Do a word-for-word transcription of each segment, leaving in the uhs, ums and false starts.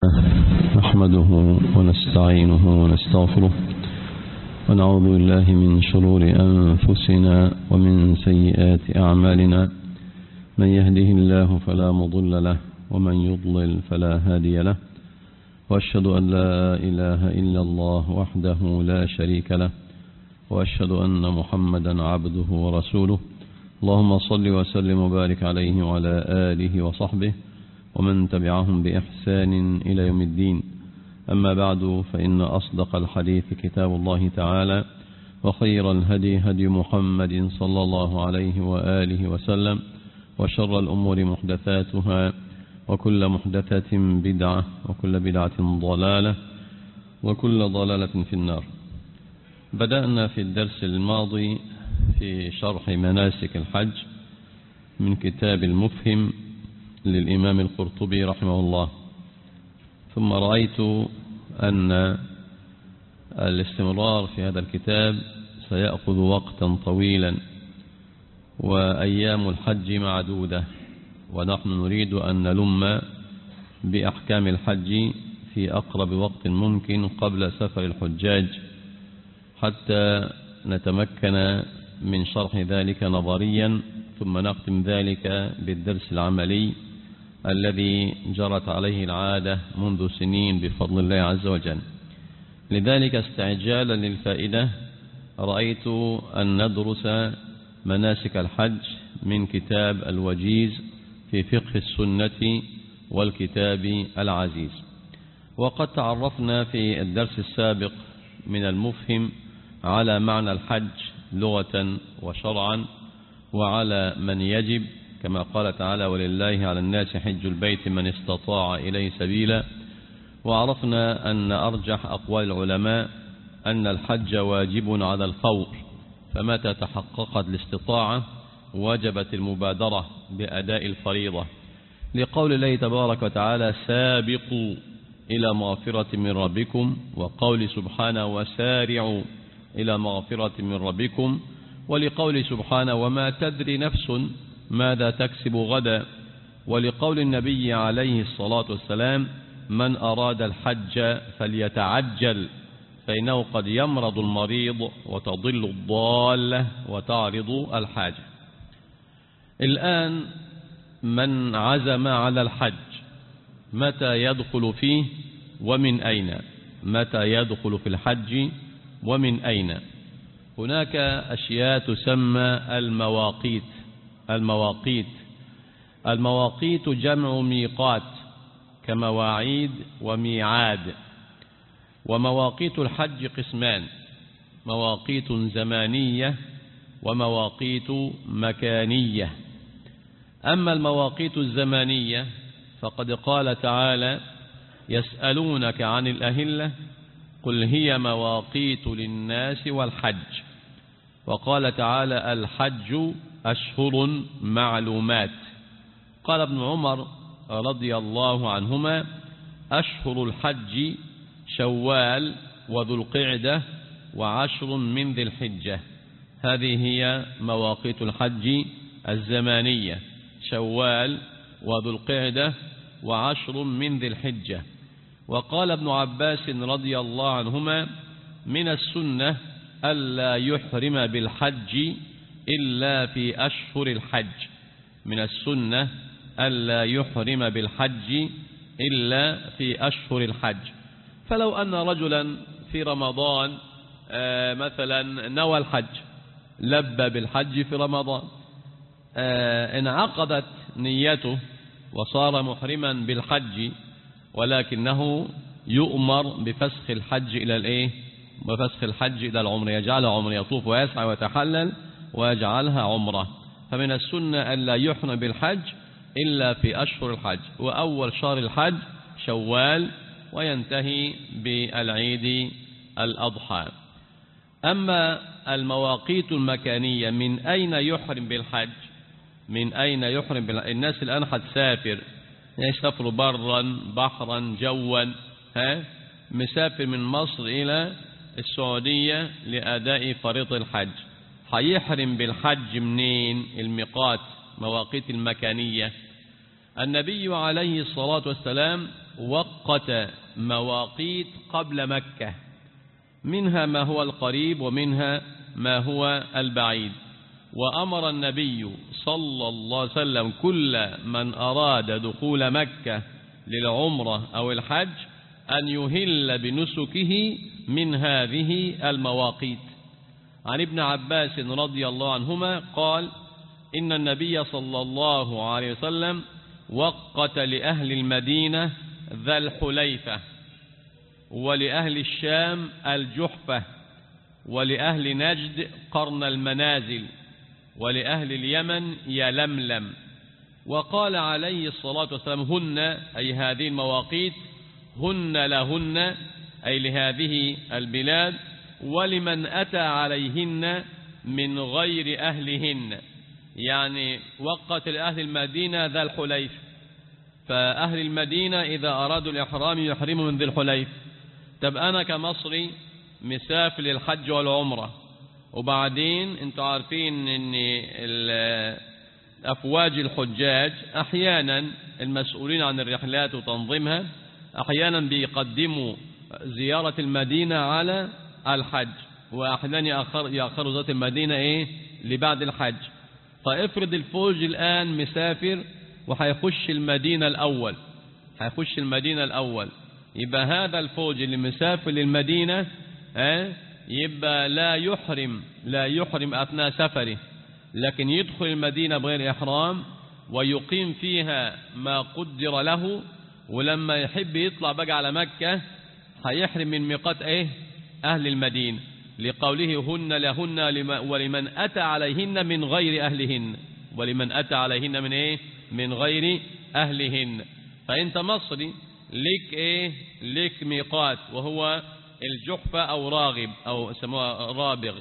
نحمده ونستعينه ونستغفره ونعوذ بالله من شرور أنفسنا ومن سيئات أعمالنا. من يهده الله فلا مضل له ومن يضلل فلا هادي له، وأشهد أن لا إله إلا الله وحده لا شريك له، وأشهد أن محمدا عبده ورسوله. اللهم صل وسلم وبارك عليه وعلى آله وصحبه ومن تبعهم بإحسان إلى يوم الدين. أما بعد، فإن أصدق الحديث كتاب الله تعالى، وخير الهدي هدي محمد صلى الله عليه وآله وسلم، وشر الأمور محدثاتها، وكل محدثة بدعة، وكل بدعة ضلالة، وكل ضلالة في النار. بدأنا في الدرس الماضي في شرح مناسك الحج من كتاب المفهم للإمام القرطبي رحمه الله، ثم رأيت أن الاستمرار في هذا الكتاب سيأخذ وقتا طويلا، وأيام الحج معدودة، ونحن نريد أن نلم بأحكام الحج في أقرب وقت ممكن قبل سفر الحجاج، حتى نتمكن من شرح ذلك نظريا، ثم نختم ذلك بالدرس العملي الذي جرت عليه العادة منذ سنين بفضل الله عز وجل. لذلك استعجالا للفائدة رأيت أن ندرس مناسك الحج من كتاب الوجيز في فقه السنة والكتاب العزيز. وقد تعرفنا في الدرس السابق من المفهم على معنى الحج لغة وشرعا، وعلى من يجب، كما قال تعالى: ولله على الناس حج البيت من استطاع إليه سبيلا. وعرفنا أن أرجح أقوال العلماء أن الحج واجب على الفور، فمتى تحققت الاستطاعة وجبت المبادرة بأداء الفريضة، لقول الله تبارك وتعالى: سابقوا إلى مغفرة من ربكم، وقول سبحانه: وسارعوا إلى مغفرة من ربكم، ولقول سبحانه: وما تدري نفس ماذا تكسب غدا، ولقول النبي عليه الصلاة والسلام: من أراد الحج فليتعجل، فإنه قد يمرض المريض وتضل الضالة وتعرض الحاجة. الآن من عزم على الحج متى يدخل فيه ومن أين؟ متى يدخل في الحج ومن أين؟ هناك أشياء تسمى المواقيت. المواقيت المواقيت جمع ميقات، كمواعيد وميعاد. ومواقيت الحج قسمان: مواقيت زمانية ومواقيت مكانية. أما المواقيت الزمانية فقد قال تعالى: يسألونك عن الأهلة قل هي مواقيت للناس والحج. وقال تعالى: الحج أشهر معلومات. قال ابن عمر رضي الله عنهما: أشهر الحج شوال وذو القعدة وعشر من ذي الحجة. هذه هي مواقيت الحج الزمانية: شوال وذو القعدة وعشر من ذي الحجة. وقال ابن عباس رضي الله عنهما: من السنة ألا يحرم بالحج إلا في أشهر الحج. من السنة ألا يحرم بالحج إلا في أشهر الحج. فلو أن رجلا في رمضان مثلا نوى الحج، لبى بالحج في رمضان، انعقدت نيته وصار محرما بالحج، ولكنه يؤمر بفسخ الحج إلى الإيه؟ بفسخ الحج إلى العمر، يجعلها عمر، يطوف ويسعى ويتحلل ويجعلها عمره. فمن السنة أن لا يحرم بالحج إلا في أشهر الحج، وأول شهر الحج شوال، وينتهي بالعيد الأضحى. أما المواقيت المكانية، من أين يحرم بالحج؟ من أين يحرم بالحج؟ الناس الآن هتسافر، يسافر برا بحرا جوا، ها مسافر من مصر إلى السعودية لأداء فريضة الحج، هيحرم بالحج منين؟ الميقات، مواقيت المكانية. النبي عليه الصلاة والسلام وقت وقت مواقيت قبل مكة، منها ما هو القريب ومنها ما هو البعيد. وأمر النبي صلى الله عليه وسلم كل من أراد دخول مكة للعمرة أو الحج أن يهل بنسكه من هذه المواقيت. عن ابن عباس رضي الله عنهما قال إن النبي صلى الله عليه وسلم وقت لأهل المدينة ذا الحليفة، ولأهل الشام الجحفة، ولأهل نجد قرن المنازل، ولأهل اليمن يلملم. وقال عليه الصلاة والسلام هن أي هذه المواقيت هن لهن أي لهذه البلاد، ولمن أتى عليهن من غير أهلهن، يعني وقت لأهل المدينة ذا الحليف، فأهل المدينة إذا أرادوا الإحرام يحرموا من ذي الحليف. طب أنا كمصري مسافر للحج والعمرة، وبعدين انتوا عارفين ان أفواج الحجاج أحيانا المسؤولين عن الرحلات وتنظيمها أحيانا بيقدموا زيارة المدينة على الحج، وأحيانا يأخر يأخروا ذات المدينة إيه لبعد الحج. فافرض الفوج الآن مسافر وهيخش المدينة الأول، هيخش المدينة الأول، يبقى هذا الفوج اللي مسافر للمدينة اه يبقى لا يحرم لا يحرم أثناء سفره، لكن يدخل المدينة بغير إحرام ويقيم فيها ما قدر له، ولما يحب يطلع بقى على مكة هيحرم من ميقات ايه أهل المدينة، لقوله هن لهن ولمن أتى عليهن من غير أهلهن، ولمن أتى عليهن من ايه من غير أهلهن. فأنت مصري لك ايه لك ميقات وهو الجحفة أو راغب أو سموها رابغ،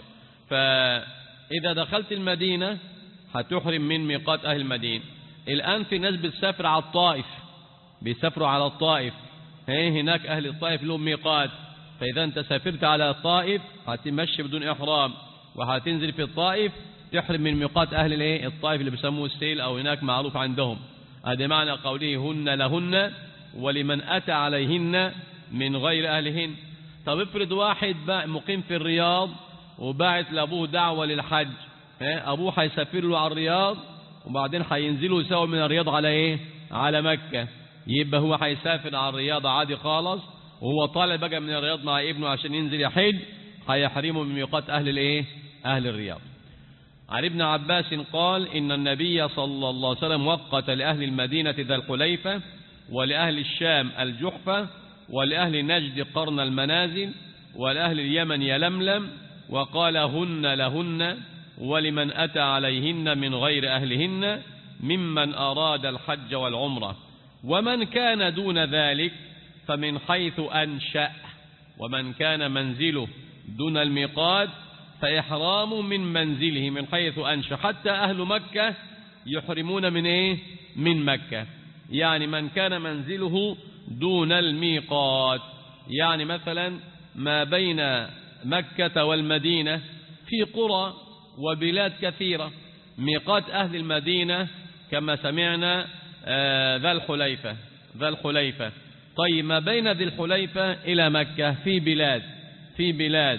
فإذا دخلت المدينة هتحرم من ميقات أهل المدينة. الآن في ناس بتسافر على الطائف، بيسافروا على الطائف، هناك أهل الطائف لهم ميقات، فإذا أنت سافرت على الطائف هتمشي بدون إحرام وهتنزل في الطائف تحرم من ميقات أهل الايه الطائف اللي بيسموه السيل أو هناك معروف عندهم. هذا معنى قوله هن لهن ولمن أتى عليهن من غير أهلهن. طب افرض واحد مقيم في الرياض وباعت لأبوه دعوة للحج، أبوه هيسافر له على الرياض وبعدين هينزلوا سوا من الرياض على ايه على مكة، يبقى هو هيسافر على الرياض عادي خالص، وهو طالع بقى من الرياض مع ابنه عشان ينزل يحج هيحرمه من ميقات أهل الايه أهل الرياض. عن ابن عباس قال إن النبي صلى الله عليه وسلم وقت لأهل المدينة ذا الحليفة، ولأهل الشام الجحفة، ولأهل نجد قرن المنازل، ولأهل اليمن يلملم، وقال هن لهن ولمن أتى عليهن من غير أهلهن ممن أراد الحج والعمرة. ومن كان دون ذلك فمن حيث أنشأ، ومن كان منزله دون الميقات فإحرام من منزله من حيث أنشأ. حتى أهل مكة يحرمون من إيه من مكة، يعني من كان منزله دون الميقات، يعني مثلا ما بين مكة والمدينة في قرى وبلاد كثيرة ميقات أهل المدينة كما سمعنا آه ذا الحليفة ذا الحليفة طيب ما بين ذي الحليفة إلى مكة في بلاد في بلاد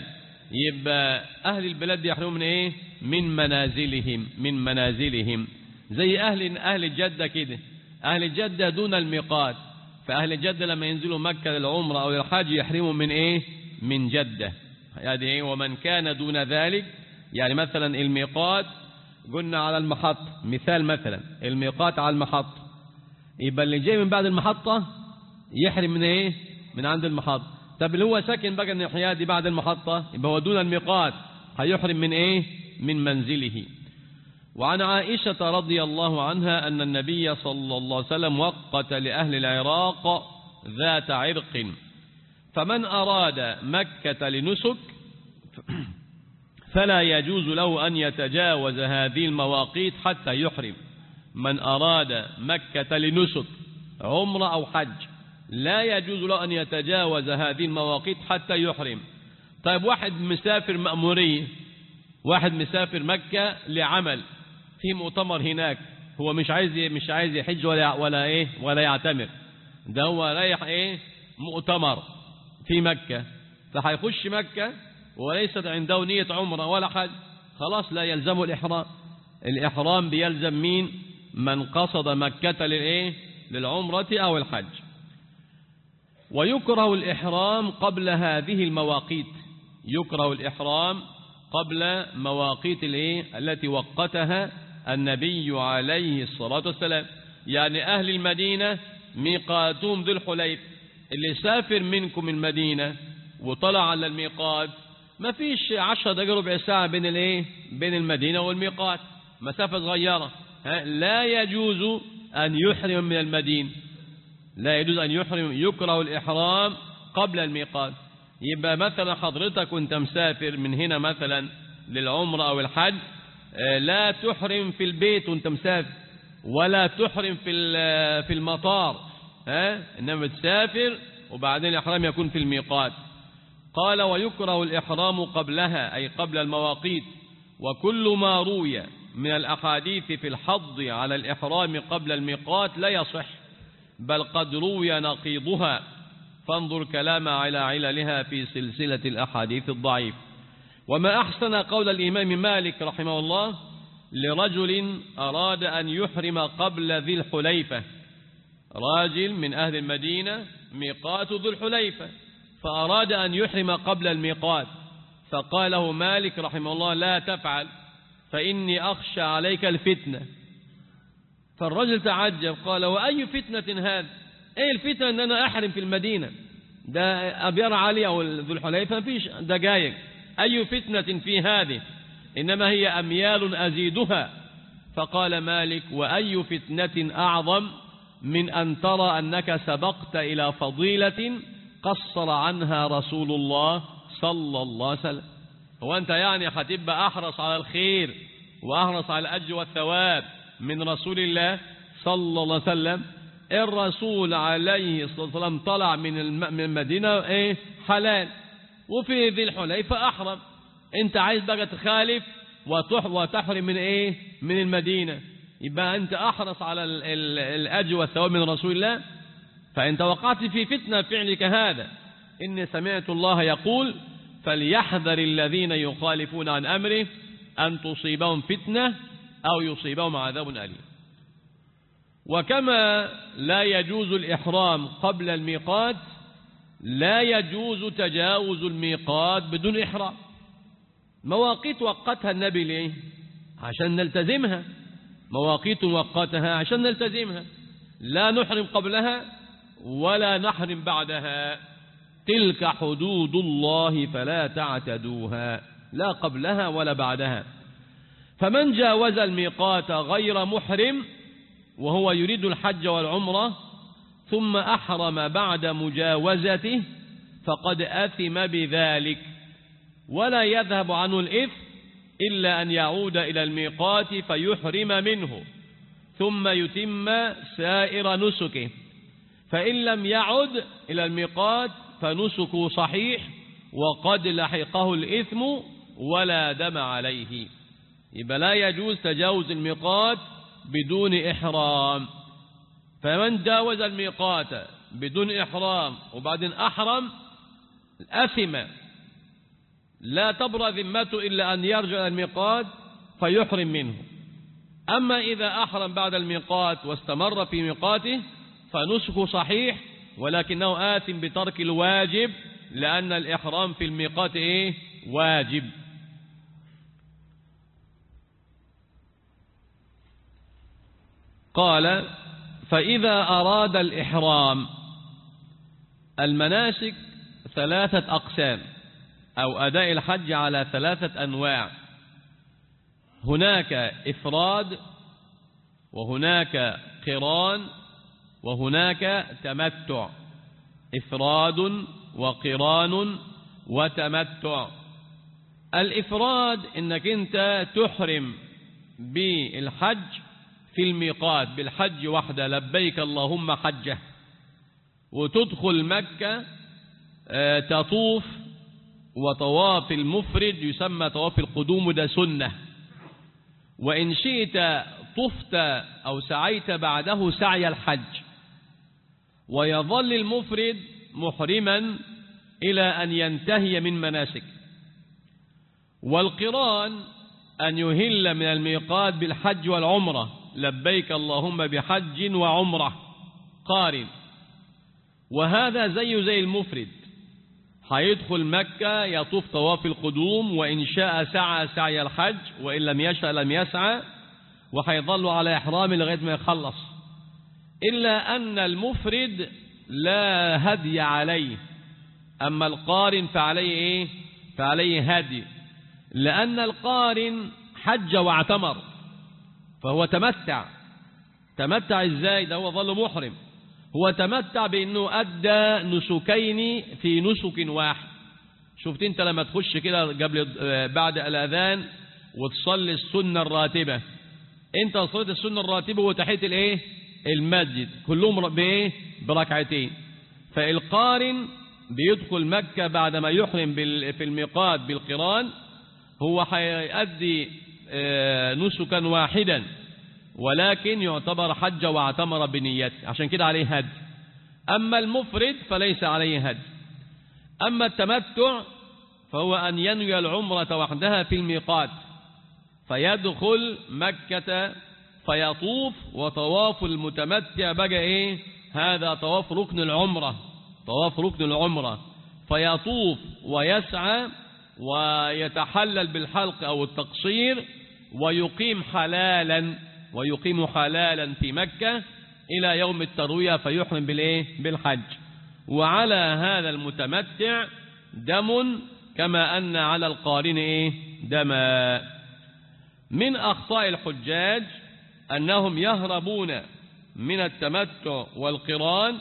يبقى أهل البلاد يحرمون من إيه من منازلهم من منازلهم زي أهل أهل جدة كده. أهل جدة دون الميقات، فأهل جدة لما ينزلوا مكة للعمرة أو للحج يحرموا من إيه من جدة. يعني إيه ومن كان دون ذلك، يعني مثلا الميقات قلنا على المحطة، مثال مثلا الميقات على المحطة، يبقى اللي جاي من بعد المحطة يحرم من إيه من عند المحطة. طب اللي هو ساكن بقى الناحية دي بعد المحطة يبقى هو دون الميقات هيحرم من إيه من منزله. وعن عائشة رضي الله عنها أن النبي صلى الله عليه وسلم وقت لأهل العراق ذات عرق، فمن أراد مكة لنسك فلا يجوز له أن يتجاوز هذه المواقيت حتى يحرم. من أراد مكة لنسك عمرة أو حج لا يجوز له أن يتجاوز هذه المواقيت حتى يحرم. طيب واحد مسافر مأمورية، واحد مسافر مكة لعمل في مؤتمر هناك، هو مش عايز مش عايز يحج ولا ولا ايه ولا يعتمر، ده هو رايح ايه مؤتمر في مكة، فهيخش مكة وليست عنده نية عمرة ولا حج، خلاص لا يلزمه الإحرام. الإحرام بيلزم مين؟ من قصد مكة للإيه؟ للعمرة أو الحج. ويكره الإحرام قبل هذه المواقيت، يكره الإحرام قبل مواقيت الإيه؟ التي وقتها النبي عليه الصلاة والسلام. يعني أهل المدينة ميقاتهم ذو الحليفة، اللي سافر منكم المدينة وطلع على الميقات ما فيش عشر دقائق ربع ساعة بين الايه بين المدينة والميقات، مسافة صغيرة، لا يجوز أن يحرم من المدينة، لا يجوز أن يحرم، يكره الإحرام قبل الميقات. يبقى مثلا حضرتك وانت مسافر من هنا مثلا للعمرة أو الحج، لا تحرم في البيت وانت مسافر، ولا تحرم في في المطار، ها إنما تسافر وبعدين الإحرام يكون في الميقات. قال ويكره الإحرام قبلها أي قبل المواقيت. وكل ما روي من الأحاديث في الحض على الإحرام قبل الميقات لا يصح، بل قد روي نقيضها، فانظر كلام على عللها في سلسلة الأحاديث الضعيف. وما أحسن قول الإمام مالك رحمه الله لرجل أراد أن يحرم قبل ذي الحليفة، راجل من أهل المدينة ميقات ذو الحليفة فأراد أن يحرم قبل الميقات، فقال له مالك رحمه الله لا تفعل فإني أخشى عليك الفتنة. فالرجل تعجب قال وأي فتنة هذا؟ أي الفتنة أن أنا أحرم في المدينة؟ ده أبيار علي أو ذو الحليفة فيش دقائق، أي فتنة في هذه؟ إنما هي أميال أزيدها. فقال مالك وأي فتنة أعظم من أن ترى أنك سبقت إلى فضيلة قصر عنها رسول الله صلى الله عليه وسلم. هو أنت يعني هتبقى أحرص على الخير وأحرص على الأجر والثواب من رسول الله صلى الله عليه وسلم؟ الرسول عليه الصلاة والسلام طلع من المدينة إيه حلال، وفي ذي الحليفة أحرم، أنت عايز بقى تخالف وتحرم من إيه من المدينة، يبقى أنت أحرص على الأجر والثواب من رسول الله. فأنت وقعت في فتنة فعلك هذا. إني سمعت الله يقول فليحذر الذين يخالفون عن أمره أن تصيبهم فتنة أو يصيبهم عذاب أليم. وكما لا يجوز الإحرام قبل الميقات لا يجوز تجاوز الميقات بدون إحرام. مواقيت وقتها النبي ليه؟ عشان نلتزمها، مواقيت وقتها عشان نلتزمها، لا نحرم قبلها ولا نحرم بعدها. تلك حدود الله فلا تعتدوها، لا قبلها ولا بعدها. فمن جاوز الميقات غير محرم وهو يريد الحج والعمرة ثم أحرم بعد مجاوزته فقد أثم بذلك، ولا يذهب عنه الإثم إلا أن يعود إلى الميقات فيحرم منه ثم يتم سائر نسكه، فإن لم يعد إلى الميقات فنسكه صحيح وقد لحقه الإثم ولا دم عليه. يبقى لا يجوز تجاوز الميقات بدون إحرام. فمن جاوز الميقات بدون إحرام وبعدين أحرم أثم، لا تبرأ ذمته إلا أن يرجع إلى الميقات فيحرم منه. أما إذا أحرم بعد الميقات واستمر في ميقاته فنسكه صحيح ولكنه آثم بترك الواجب، لأن الإحرام في الميقات إيه؟ واجب. قال فإذا أراد الإحرام، المناسك ثلاثة أقسام أو أداء الحج على ثلاثة أنواع، هناك إفراد وهناك قران وهناك تمتع. إفراد وقران وتمتع. الإفراد إنك أنت تحرم بالحج في الميقات بالحج وحده، لبيك اللهم حجه، وتدخل مكة تطوف، وطواف المفرد يسمى طواف القدوم، ده سنة. وإن شئت طفت أو سعيت بعده سعي الحج، ويظل المفرد محرما إلى أن ينتهي من مناسك. والقران أن يهل من الميقات بالحج والعمرة، لبيك اللهم بحج وعمرة قارن. وهذا زي زي المفرد، هيدخل مكة يطوف طواف القدوم، وإن شاء سعى سعي الحج، وإن لم يشاء لم يسعى، وهيظل على إحرام لغاية ما يخلص. إلا أن المفرد لا هدي عليه، أما القارن فعليه إيه؟ فعليه هدي، لأن القارن حج واعتمر فهو تمتع. تمتع إزاي؟ ده هو ظل محرم. هو تمتع بأنه أدى نسكين في نسك واحد. شفت أنت لما تخش كده قبل بعد الأذان وتصلي السنة الراتبة، أنت صليت السنة الراتبة وتحية الإيه؟ المسجد، كلهم بإيه؟ بركعتين. فالقارن بيدخل مكة بعدما يحرم في الميقات بالقران، هو هيؤدي نسكا واحدا، ولكن يعتبر حج واعتمر بنيته، عشان كده عليه هدي. أما المفرد فليس عليه هدي. أما التمتع فهو أن ينوي العمرة وحدها في الميقات، فيدخل مكة فيطوف. وطواف المتمتع بقى إيه؟ هذا طواف ركن العمرة، طواف ركن العمرة، فيطوف ويسعى ويتحلل بالحلق أو التقصير، ويقيم حلالا ويقيم حلالا في مكة إلى يوم التروية، فيحرم بالإيه؟ بالحج. وعلى هذا المتمتع دم، كما أن على القارن إيه؟ دما. من أخطاء الحجاج أنهم يهربون من التمتع والقران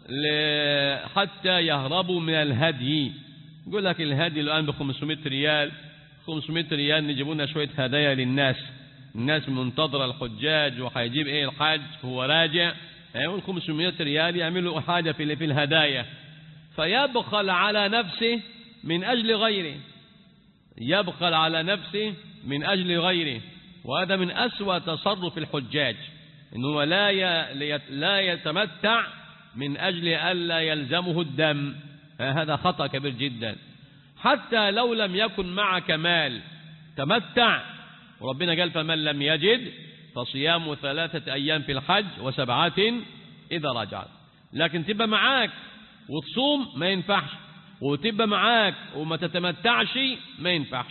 حتى يهربوا من الهدي. يقول لك الهدي الآن ب خمسمائة ريال، خمسمائة ريال نجيب لنا شوية هدايا للناس، الناس منتظرة الحجاج وهيجيب ايه الحاج وهو راجع، هيقول خمسمائة ريال يعملوا حاجة في في الهدايا، فيبخل على نفسه من أجل غيره، يبخل على نفسه من أجل غيره. وهذا من أسوأ تصرف الحجاج، إنه لا لا يتمتع من أجل ألا يلزمه الدم، هذا خطأ كبير جدا. حتى لو لم يكن معك مال تمتع، وربنا قال فمن لم يجد فصيام ثلاثة أيام في الحج وسبعة إذا رجعت. لكن تبقى معاك وتصوم ما ينفعش، وتبقى معاك وما تتمتعش ما ينفعش.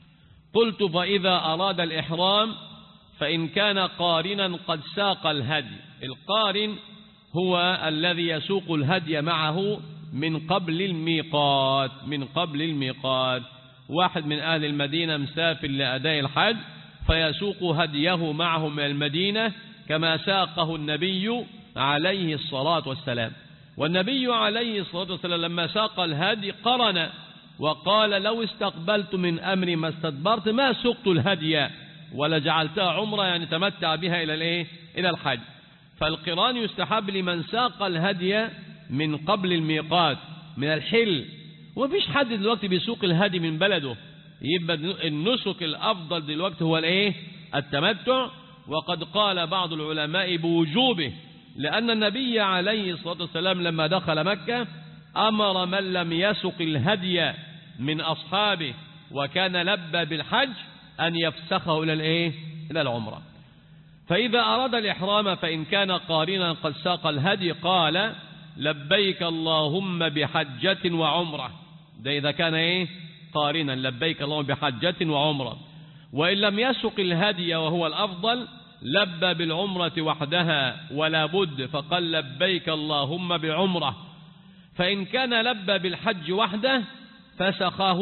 قلت فإذا أراد الإحرام فإن كان قارنا قد ساق الهدي. القارن هو الذي يسوق الهدي معه من قبل الميقات، من قبل الميقات. واحد من أهل المدينة مسافر لأداء الحج فيسوق هديه معه من المدينة كما ساقه النبي عليه الصلاة والسلام. والنبي عليه الصلاة والسلام لما ساق الهدي قرن وقال لو استقبلت من أمري ما استدبرت ما سقت الهدي ولا جعلتها عمرة، يعني تمتع بها إلى الإيه؟ إلى الحج. فالقران يستحب لمن ساق الهدي من قبل الميقات من الحل. ومفيش حد دلوقتي بيسوق الهدي من بلده، يبقى النسك الأفضل دلوقتي هو الإيه؟ التمتع. وقد قال بعض العلماء بوجوبه، لأن النبي عليه الصلاة والسلام لما دخل مكة أمر من لم يسق الهدي من أصحابه وكان لبى بالحج أن يفسخه إلى الإيه؟ إلى العمرة. فإذا أراد الإحرام فإن كان قارنا قد ساق الهدي قال لبيك اللهم بحجة وعمرة. ده إذا كان إيه؟ قارنا، لبيك اللهم بحجة وعمرة. وإن لم يسق الهدي وهو الأفضل لبى بالعمرة وحدها ولا بد، فقال لبيك اللهم بعمرة. فإن كان لبى بالحج وحده فسخه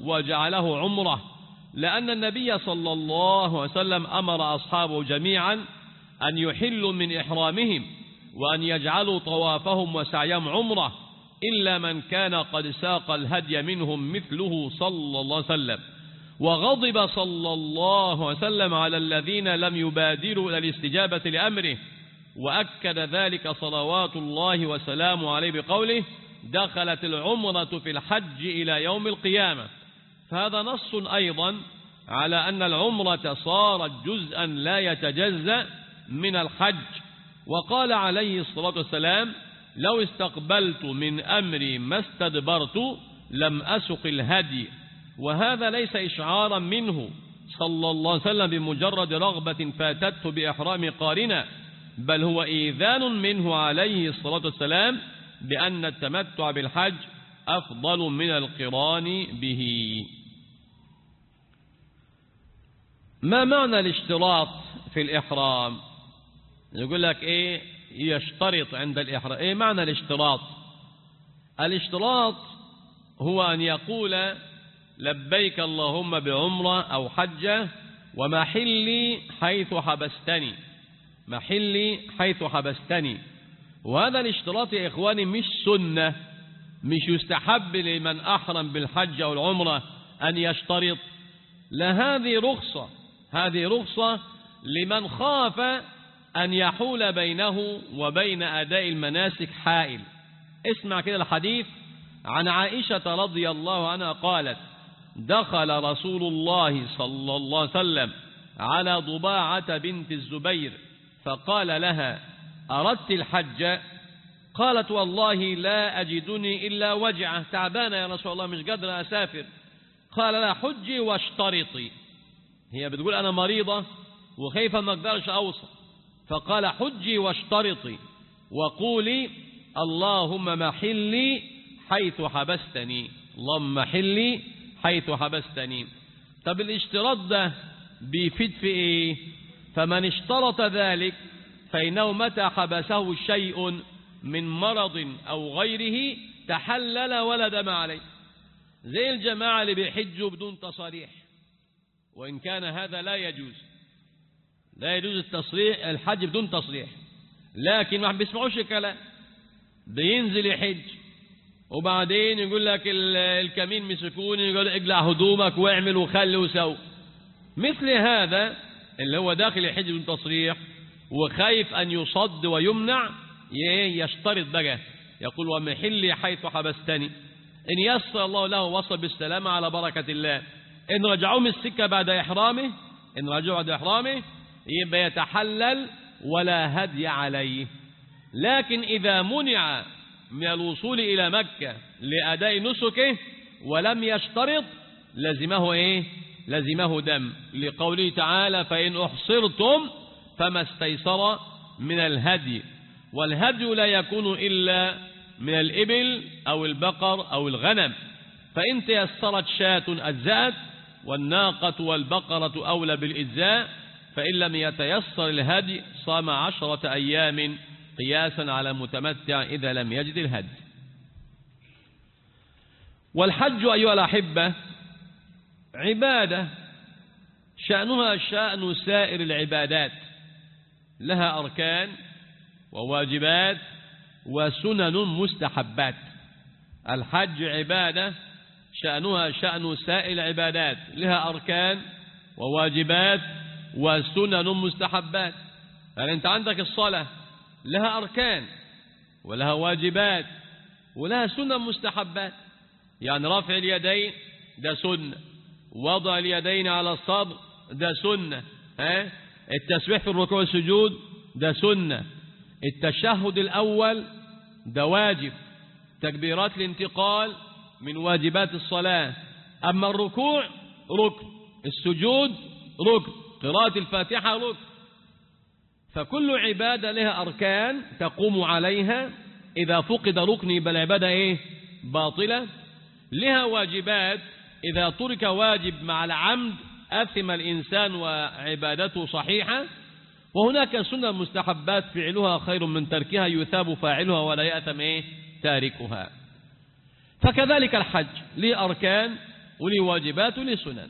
وجعله عمرة، لأن النبي صلى الله عليه وسلم أمر أصحابه جميعا أن يحلوا من إحرامهم وأن يجعلوا طوافهم وسعيهم عمرة، إلا من كان قد ساق الهدي منهم مثله صلى الله عليه وسلم. وغضب صلى الله عليه وسلم على الذين لم يبادروا إلى الاستجابة لأمره، وأكد ذلك صلوات الله وسلامه عليه بقوله دخلت العمرة في الحج إلى يوم القيامة. فهذا نص أيضا على أن العمرة صارت جزءا لا يتجزأ من الحج. وقال عليه الصلاة والسلام لو استقبلت من أمري ما استدبرت لم أسق الهدي. وهذا ليس إشعارا منه صلى الله عليه وسلم بمجرد رغبة فاتته بإحرام قارنا، بل هو إيذان منه عليه الصلاة والسلام بأن التمتع بالحج أفضل من القران به. ما معنى الاشتراط في الإحرام؟ يقول لك إيه يشترط عند الإحرام؟ إيه معنى الاشتراط؟ الاشتراط هو أن يقول لبيك اللهم بعمرة أو حجة ومحلي حيث حبستني، محلي حيث حبستني. وهذا الاشتراط يا إخواني مش سنة، مش يستحب لمن أحرم بالحج أو العمرة أن يشترط، لا، هذه رخصة، هذه رخصة لمن خاف أن يحول بينه وبين أداء المناسك حائل. اسمع كده الحديث عن عائشة رضي الله عنها قالت: دخل رسول الله صلى الله عليه وسلم على ضباعة بنت الزبير فقال لها: أردت الحج؟ قالت: والله لا أجدني إلا وجعة، تعبانة يا رسول الله مش قادرة أسافر. قال لها: حجي واشترطي. هي بتقول أنا مريضة وخايفة ما أقدرش أوصل، فقال: حجي واشترطي وقولي اللهم محلي حيث حبستني، اللهم محلي حيث حبستني. طب الاشتراط ده بيفيد في ايه؟ فمن اشترط ذلك فإنه متى حبسه شيء من مرض أو غيره تحلل ولا دم عليه، زي الجماعة اللي بيحجوا بدون تصاريح، وإن كان هذا لا يجوز، لا يجوز التصريح الحج بدون تصريح، لكن ما بيسمعوش الكلام، بينزل يحج وبعدين يقول لك الكمين مسكوني، يقول اقلع هدومك واعمل وخلي وسوي. مثل هذا اللي هو داخل يحج بدون تصريح وخايف أن يصد ويمنع يشترط بقى، يقول ومحلي حيث حبستني، إن يسر الله له وصل بالسلامة على بركة الله. إن رجعوا من السكة بعد إحرامه، إن رجعوا بعد إحرامه يبقى يتحلل ولا هدي عليه. لكن إذا منع من الوصول إلى مكة لأداء نسكه ولم يشترط لزمه إيه؟ لزمه دم، لقوله تعالى: فإن أحصرتم فما استيسر من الهدي. والهدي لا يكون إلا من الإبل أو البقر أو الغنم، فإن تيسرت شاة أجزأت، والناقة والبقرة أولى بالإجزاء، فإن لم يتيسر الهدي صام عشرة أيام قياسا على متمتع إذا لم يجد الهدي. والحج أيها الأحبة عبادة شأنها شأن سائر العبادات، لها أركان وواجبات وسنن مستحبات. الحج عبادة شأنها شأن سائر العبادات، لها أركان وواجبات وسنن مستحبات. يعني أنت عندك الصلاة لها أركان ولها واجبات ولها سنن مستحبات، يعني رفع اليدين ده سنة، وضع اليدين على الصدر ده سنة، ها؟ التسبيح في الركوع والسجود ده سنة، التشهد الأول ده واجب، تكبيرات الانتقال من واجبات الصلاة، أما الركوع ركن، السجود ركن، قراءة الفاتحة ركن. فكل عبادة لها أركان تقوم عليها، إذا فقد ركن يبقى العبادة إيه؟ باطلة. لها واجبات، إذا ترك واجب مع العمد أثم الإنسان وعبادته صحيحة. وهناك سنة مستحبات فعلها خير من تركها، يثاب فاعلها ولا يأثم إيه؟ تاركها. فكذلك الحج له أركان وله واجبات وله سنن.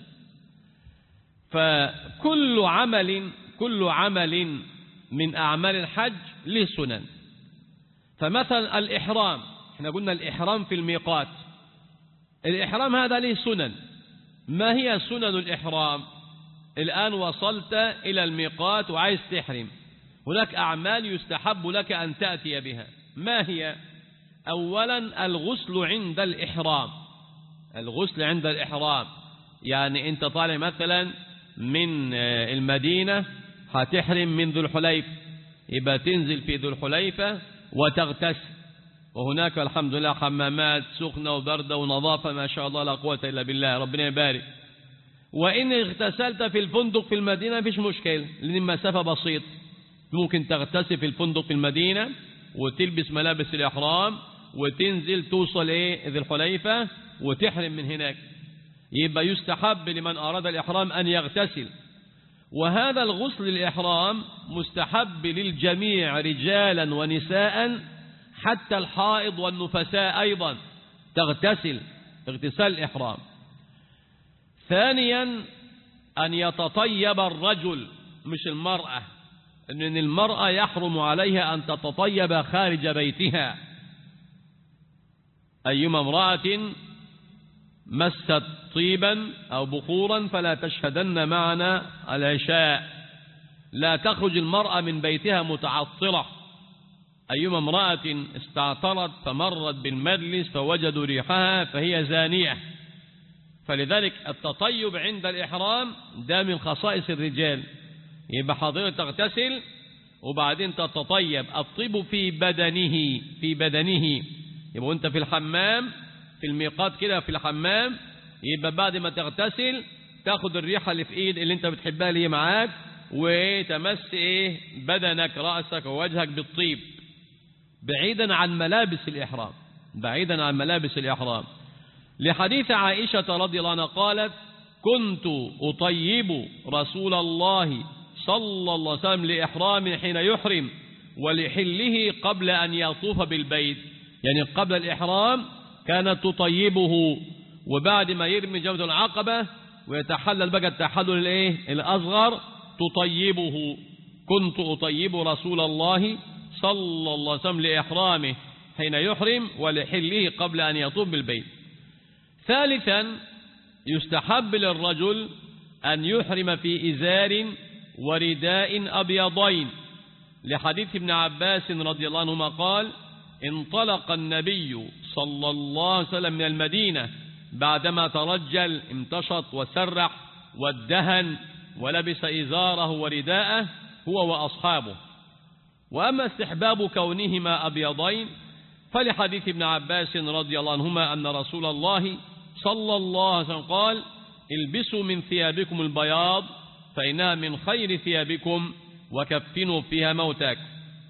فكل عمل كل عمل من أعمال الحج له سنن. فمثلا الإحرام، احنا قلنا الإحرام في الميقات، الإحرام هذا له سنن. ما هي سنن الإحرام؟ الآن وصلت إلى الميقات وعايز تحرم، هناك أعمال يستحب لك أن تأتي بها. ما هي؟ أولا الغسل عند الإحرام، الغسل عند الإحرام، يعني أنت طالع مثلا من المدينة هتحرم من ذو الحليفة، يبقى تنزل في ذو الحليفة وتغتسل، وهناك الحمد لله حمامات سخنة وبردة ونظافة ما شاء الله لا قوة إلا بالله، ربنا يبارك. وإن اغتسلت في الفندق في المدينة مفيش مشكلة، لأن المسافة بسيط، ممكن تغتسل في الفندق في المدينة وتلبس ملابس الإحرام وتنزل توصل إيه ذي الحليفة وتحرم من هناك. يبقى يستحب لمن أراد الإحرام أن يغتسل. وهذا الغسل الإحرام مستحب للجميع رجالا ونساء، حتى الحائض والنفساء أيضا تغتسل اغتسال الإحرام. ثانيا أن يتطيب الرجل مش المرأة، أن المرأة يحرم عليها أن تتطيب خارج بيتها. أيما امرأة مست طيبا أو بخورا فلا تشهدن معنا العشاء. لا تخرج المرأة من بيتها متعطرة. أيما امرأة استعطرت فمرت بالمجلس فوجدوا ريحها فهي زانية. فلذلك التطيب عند الإحرام ده من خصائص الرجال. يبقى حاضرة تغتسل وبعدين تتطيب. الطيب في بدنه في بدنه يبقى أنت في الحمام في الميقات كده في الحمام، يبقى بعد ما تغتسل تاخد الريحة اللي في ايد اللي انت بتحبها اللي معاك وتمس ايه بدنك رأسك ووجهك بالطيب، بعيدا عن ملابس الإحرام بعيدا عن ملابس الإحرام. لحديث عائشة رضي الله عنها قالت: كنت أطيب رسول الله صلى الله عليه وسلم لإحرامه حين يحرم ولحله قبل أن يطوف بالبيت. يعني قبل الإحرام كانت تطيبه، وبعد ما يرمي جمرة العقبة ويتحلل بقى التحلل الايه الأصغر تطيبه. كنت أطيب رسول الله صلى الله عليه وسلم لإحرامه حين يحرم ولحله قبل أن يطوف بالبيت. ثالثا يستحب للرجل أن يحرم في إزار ورداء أبيضين، لحديث ابن عباس رضي الله عنهما قال: انطلق النبي صلى الله عليه وسلم من المدينة بعدما ترجل امتشط وسرح وادهن ولبس إزاره ورداءه هو وأصحابه. وأما استحباب كونهما أبيضين فلحديث ابن عباس رضي الله عنهما أن رسول الله صلى الله عليه وسلم قال: البسوا من ثيابكم البياض فإنها من خير ثيابكم وكفنوا فيها موتاكم.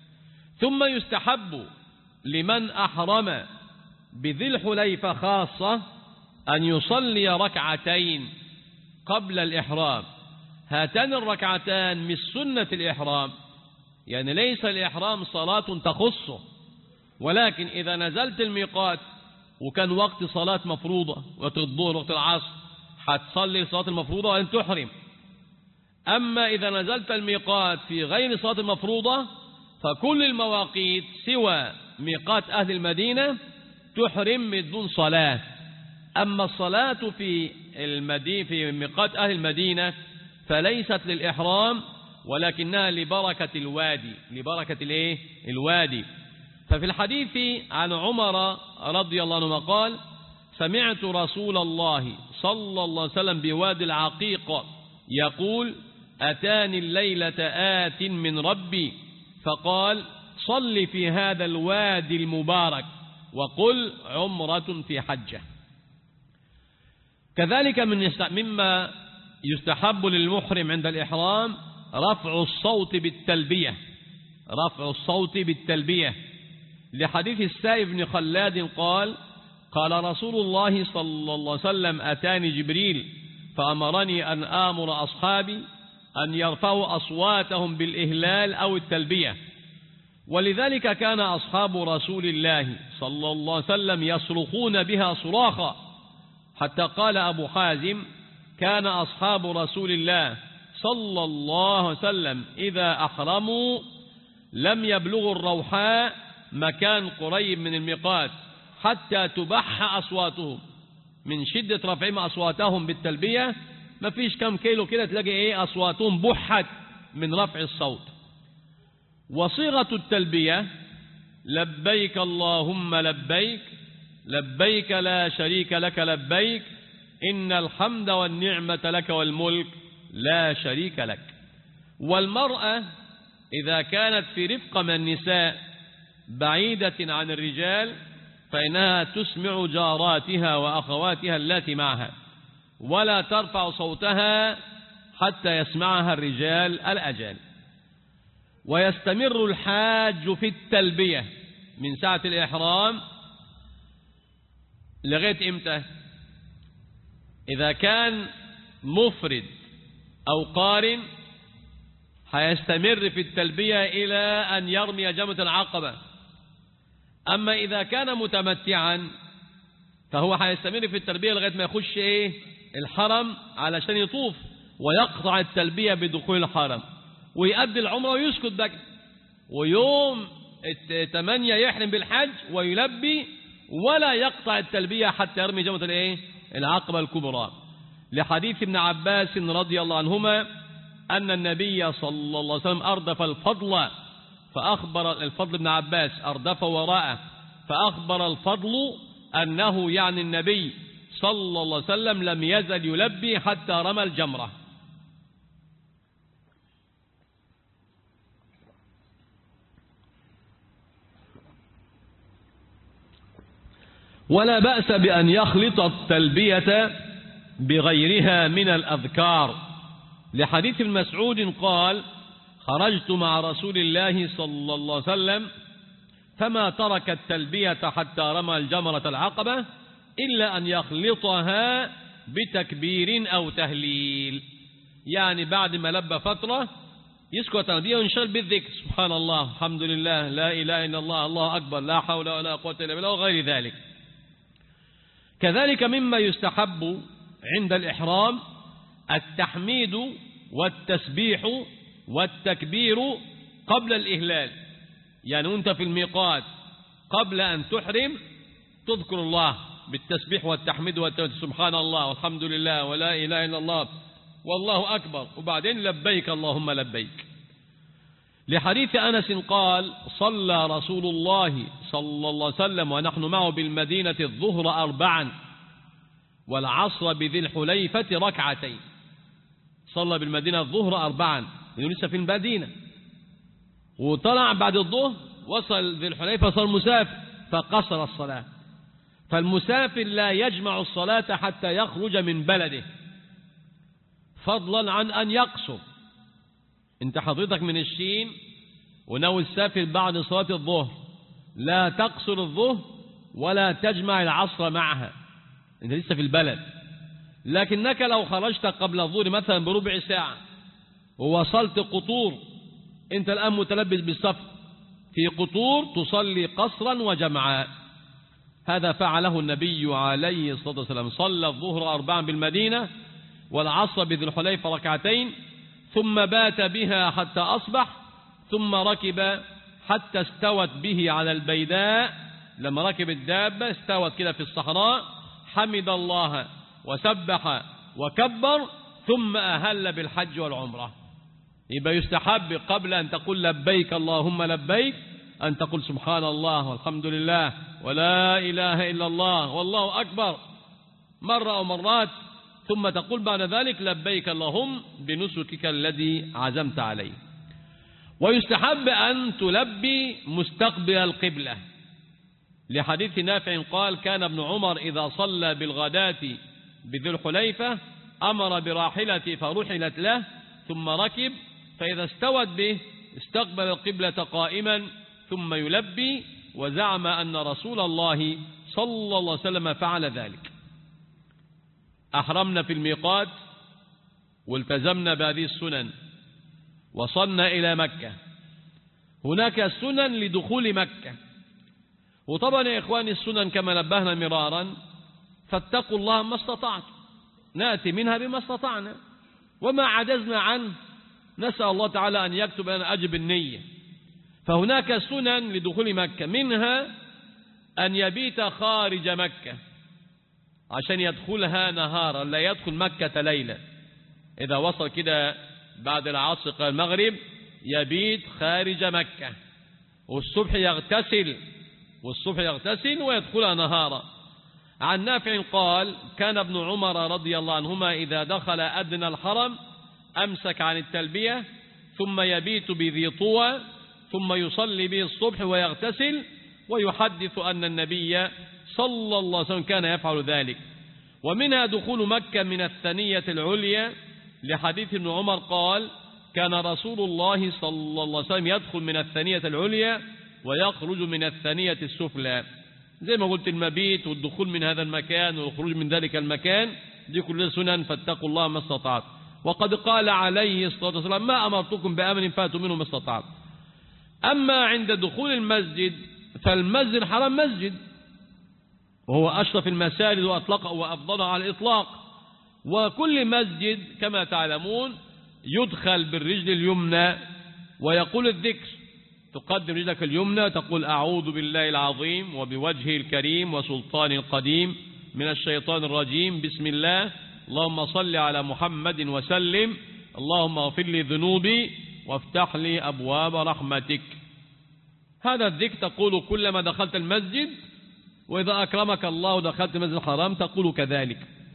ثم يستحب لمن أحرم بذي الحليفة خاصة أن يصلي ركعتين قبل الإحرام. هاتان الركعتان من سنة الإحرام، يعني ليس الإحرام صلاة تخصه، ولكن إذا نزلت الميقات وكان وقت صلاة مفروضة، وقت الظهر وقت العصر، هتصلي الصلاة المفروضة وأن تحرم. أما إذا نزلت الميقات في غير صلاة المفروضة فكل المواقيت سوى ميقات أهل المدينة تحرم من دون صلاة. أما الصلاة في المدينة في ميقات أهل المدينة فليست للإحرام ولكنها لبركة الوادي لبركة الايه الوادي. ففي الحديث عن عمر رضي الله عنه قال: سمعت رسول الله صلى الله عليه وسلم بوادي العقيق يقول: أتاني الليلة آت من ربي فقال: صل في هذا الوادي المبارك وقل عمرة في حجة. كذلك من مما يستحب للمحرم عند الإحرام رفع الصوت بالتلبية رفع الصوت بالتلبية لحديث السائب بن خلاد قال: قال رسول الله صلى الله عليه وسلم: أتاني جبريل فأمرني أن آمر أصحابي أن يرفعوا أصواتهم بالإهلال أو التلبية. ولذلك كان أصحاب رسول الله صلى الله عليه وسلم يصرخون بها صراخا، حتى قال أبو حازم: كان أصحاب رسول الله صلى الله عليه وسلم إذا أحرموا لم يبلغوا الروحاء مكان قريب من الميقات حتى تبح أصواتهم. من شدة رفعهم أصواتهم بالتلبية ما فيش كم كيلو كده تلاقي إيه أصواتهم بحت من رفع الصوت. وصيغة التلبية: لبيك اللهم لبيك لبيك لا شريك لك لبيك إن الحمد والنعمة لك والملك لا شريك لك. والمرأة إذا كانت في رفقة من النساء بعيدة عن الرجال فإنها تسمع جاراتها وأخواتها التي معها، ولا ترفع صوتها حتى يسمعها الرجال الأجانب. ويستمر الحاج في التلبية من ساعة الإحرام لغاية إمتى؟ إذا كان مفرد أو قارن هيستمر في التلبية إلى أن يرمي جمرة العقبة. أما إذا كان متمتعا فهو هيستمر في التلبية لغاية ما يخش إيه الحرم علشان يطوف ويقطع التلبية بدخول الحرم ويؤدي العمرة ويسكت بقى، ويوم الثمانية يحرم بالحج ويلبي ولا يقطع التلبية حتى يرمي جمرة الإيه العقبة الكبرى، لحديث ابن عباس رضي الله عنهما أن النبي صلى الله عليه وسلم أردف الفضل فأخبر الفضل بن عباس أردف وراءه فأخبر الفضل أنه يعني النبي صلى الله عليه وسلم لم يزل يلبي حتى رمى الجمرة. ولا بأس بأن يخلط التلبية بغيرها من الأذكار، لحديث ابن مسعود قال خرجت مع رسول الله صلى الله عليه وسلم فما ترك التلبية حتى رمى الجمرة العقبة إلا أن يخلطها بتكبير أو تهليل، يعني بعد ما لبى فترة يسكت تلبية وينشغل بالذكر سبحان الله الحمد لله لا إله إلا الله الله أكبر لا حول ولا قوة إلا بالله وغير ذلك. كذلك مما يستحب عند الإحرام التحميد والتسبيح والتكبير قبل الإهلال، يعني وانت في الميقات قبل أن تحرم تذكر الله بالتسبيح والتحميد والتكبير سبحان الله والحمد لله ولا إله إلا الله والله أكبر، وبعدين لبيك اللهم لبيك، لحديث أنس قال صلى رسول الله صلى الله عليه وسلم ونحن معه بالمدينة الظهر أربعا والعصر بذي الحليفة ركعتين. صلى بالمدينة الظهر أربعا لأنه لسه في المدينة، وطلع بعد الظهر وصل ذي الحليفة صار مسافر فقصر الصلاة. فالمسافر لا يجمع الصلاة حتى يخرج من بلده فضلا عن أن يقصر. انت حضرتك من الشين وناوي تسافر بعد صلاة الظهر لا تقصر الظهر ولا تجمع العصر معها، انت لسه في البلد. لكنك لو خرجت قبل الظهر مثلا بربع ساعة ووصلت قطور، انت الآن متلبس بالسفر في قطور تصلي قصرا وجمعا. هذا فعله النبي عليه الصلاة والسلام، صلى الظهر أربعا بالمدينة والعصر بذي الحليفة ركعتين ثم بات بها حتى أصبح ثم ركب حتى استوت به على البيداء. لما ركب الدابة استوت كده في الصحراء حمد الله وسبح وكبر ثم أهل بالحج والعمرة. يبقى يستحب قبل أن تقول لبيك اللهم لبيك أن تقول سبحان الله والحمد لله ولا إله إلا الله والله أكبر مرة أو مرات، ثم تقول بعد ذلك لبيك اللهم بنسكك الذي عزمت عليه. ويستحب أن تلبي مستقبل القبلة، لحديث نافع قال كان ابن عمر إذا صلى بالغداة بذي الحليفة أمر براحلته فرحلت له ثم ركب، فإذا استوت به استقبل القبلة قائما ثم يلبي، وزعم أن رسول الله صلى الله عليه وسلم فعل ذلك. أحرمنا في الميقات والتزمنا بهذه السنن وصلنا إلى مكة. هناك سنن لدخول مكة، وطبعا يا إخواني السنن كما نبهنا مرارا فاتقوا الله ما استطعت، نأتي منها بما استطعنا وما عجزنا عنه نسأل الله تعالى أن يكتب لنا أجر النية. فهناك سنن لدخول مكة، منها أن يبيت خارج مكة عشان يدخلها نهارا، لا يدخل مكة ليلا. إذا وصل كده بعد العصر قبل المغرب يبيت خارج مكة، والصبح يغتسل والصبح يغتسل ويدخلها نهارا. عن نافع قال كان ابن عمر رضي الله عنهما إذا دخل أدنى الحرم أمسك عن التلبية ثم يبيت بذي طوى ثم يصلي به الصبح ويغتسل ويحدث أن النبي صلى الله عليه وسلم كان يفعل ذلك. ومنها دخول مكة من الثنية العليا لحديث ابن عمر قال كان رسول الله صلى الله عليه وسلم يدخل من الثنية العليا ويخرج من الثنية السفلى، زي ما قلت المبيت والدخول من هذا المكان والخروج من ذلك المكان دي كلها سنن، فاتقوا الله ما استطعت. وقد قال عليه الصلاة والسلام ما أمرتكم بأمر فاتوا منه ما استطعت. أما عند دخول المسجد فالمسجد الحرام مسجد وهو أشرف المساجد وأطلقه وأفضلها على الإطلاق، وكل مسجد كما تعلمون يدخل بالرجل اليمنى ويقول الذكر، تقدم رجلك اليمنى تقول أعوذ بالله العظيم وبوجهه الكريم وسلطانه القديم من الشيطان الرجيم بسم الله اللهم صل على محمد وسلم اللهم اغفر لي ذنوبي وافتح لي أبواب رحمتك. هذا الذكر تقول كلما دخلت المسجد، وإذا أكرمك الله دخلت المسجد الحرام تقول كذلك.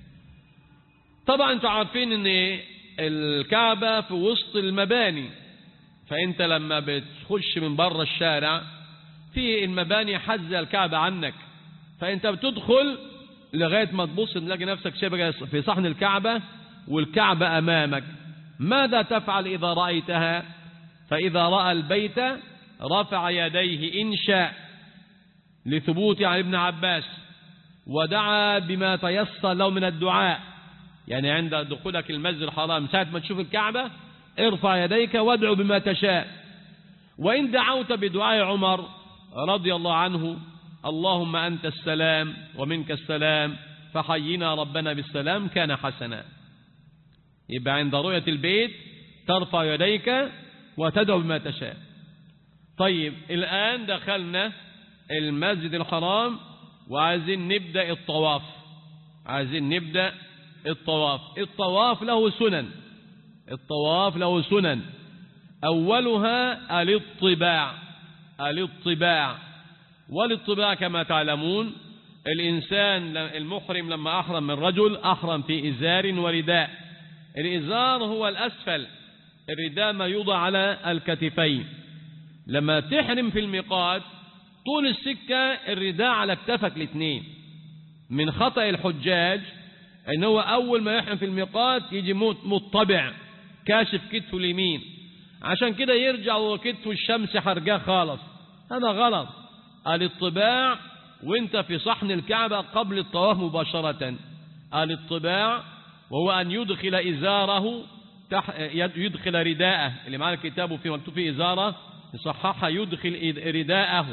طبعا انتم عارفين ان الكعبة في وسط المباني، فانت لما بتخش من بره الشارع في المباني حجز الكعبة عنك، فانت بتدخل لغاية ما تبص تلاقي نفسك شبه في صحن الكعبة والكعبة أمامك. ماذا تفعل إذا رأيتها؟ فإذا رأى البيت رفع يديه إن شاء لثبوت عن ابن عباس ودعا بما تيسر له من الدعاء، يعني عند دخولك المسجد الحرام ساعة ما تشوف الكعبة ارفع يديك وادعو بما تشاء. وإن دعوت بدعاء عمر رضي الله عنه اللهم أنت السلام ومنك السلام فحينا ربنا بالسلام كان حسنا، يبقى عند رؤية البيت ترفع يديك وتدعو بما تشاء. طيب الآن دخلنا المسجد الحرام وعايزين نبدأ الطواف، عايزين نبدأ الطواف. الطواف له سنن، الطواف له سنن، أولها الاطباع. الاطباع والاطباع كما تعلمون الإنسان المحرم لما أحرم من رجل أحرم في إزار ورداء. الإزار هو الأسفل، الرداء ما يوضع على الكتفين. لما تحرم في الميقات طول السكة الرداء على اكتفك الاثنين. من خطأ الحجاج ان هو اول ما يحرم في الميقات يجي مطبع كاشف كتفه اليمين، عشان كده يرجع وكتفه الشمس حرقاه خالص. هذا غلط. الاطباع وانت في صحن الكعبة قبل الطواف مباشرة. الاطباع وهو ان يدخل ازاره تح... يدخل رداءه، اللي معنا الكتاب في مكتوب فيه ازاره يصححها يدخل رداءه،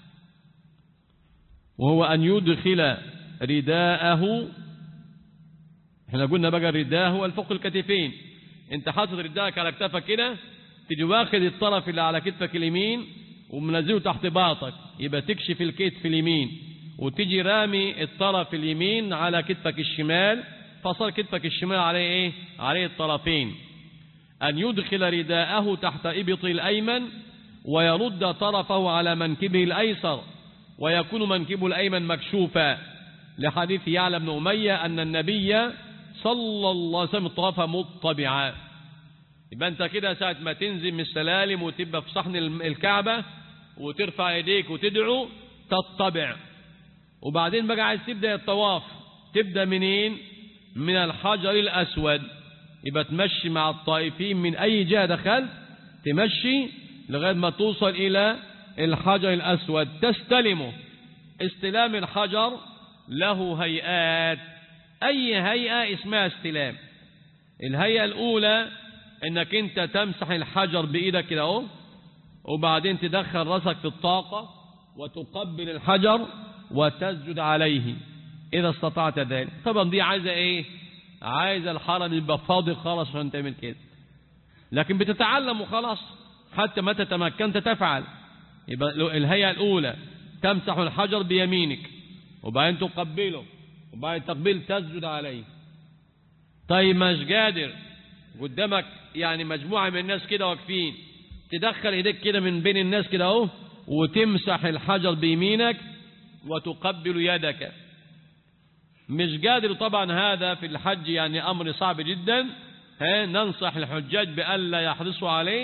وهو ان يدخل رداءه. احنا قلنا بقى الرداء هو الفوق الكتفين، انت حاطط رداءك على كتفك كده، تيجي واخد الطرف اللي على كتفك اليمين ومنزله تحت باطك، يبقى تكشف الكتف اليمين، وتيجي رامي الطرف اليمين على كتفك الشمال، فصار كتفك الشمال عليه ايه؟ عليه الطرفين. ان يدخل رداءه تحت ابط الايمن ويرد طرفه على منكبه الايسر، ويكون منكبه الايمن مكشوفا، لحديث يعلى بن أمية أن النبي صلى الله عليه وسلم طاف مطبعا. يبقى أنت كده ساعة ما تنزل من السلالم وتبقى في صحن الكعبة وترفع يديك وتدعو تطبع. وبعدين بقى عايز تبدأ الطواف، تبدأ منين؟ من الحجر الأسود. يبقى تمشي مع الطائفين من أي جهة دخلت، تمشي لغاية ما توصل إلى الحجر الأسود تستلمه. استلام الحجر له هيئات، أي هيئة اسمها استلام. الهيئة الأولى إنك أنت تمسح الحجر بإيدك كده أهو، وبعدين تدخل رأسك في الطاقة وتقبل الحجر وتسجد عليه إذا استطعت ذلك. طبعا دي عايزة إيه؟ عايزة الحرم يبقى فاضي خالص عشان تعمل كده، لكن بتتعلم وخلاص حتى ما تتمكنت تفعل. يبقى الهيئة الأولى تمسح الحجر بيمينك وبعدين تقبله وبعدين تقبل تسجد عليه. طيب مش قادر، قدامك يعني مجموعة من الناس كده واقفين، تدخل ايديك كده من بين الناس كده اهو وتمسح الحجر بيمينك وتقبل يدك. مش قادر طبعا، هذا في الحج يعني امر صعب جدا. ها ننصح الحجاج بألا يحرصوا عليه،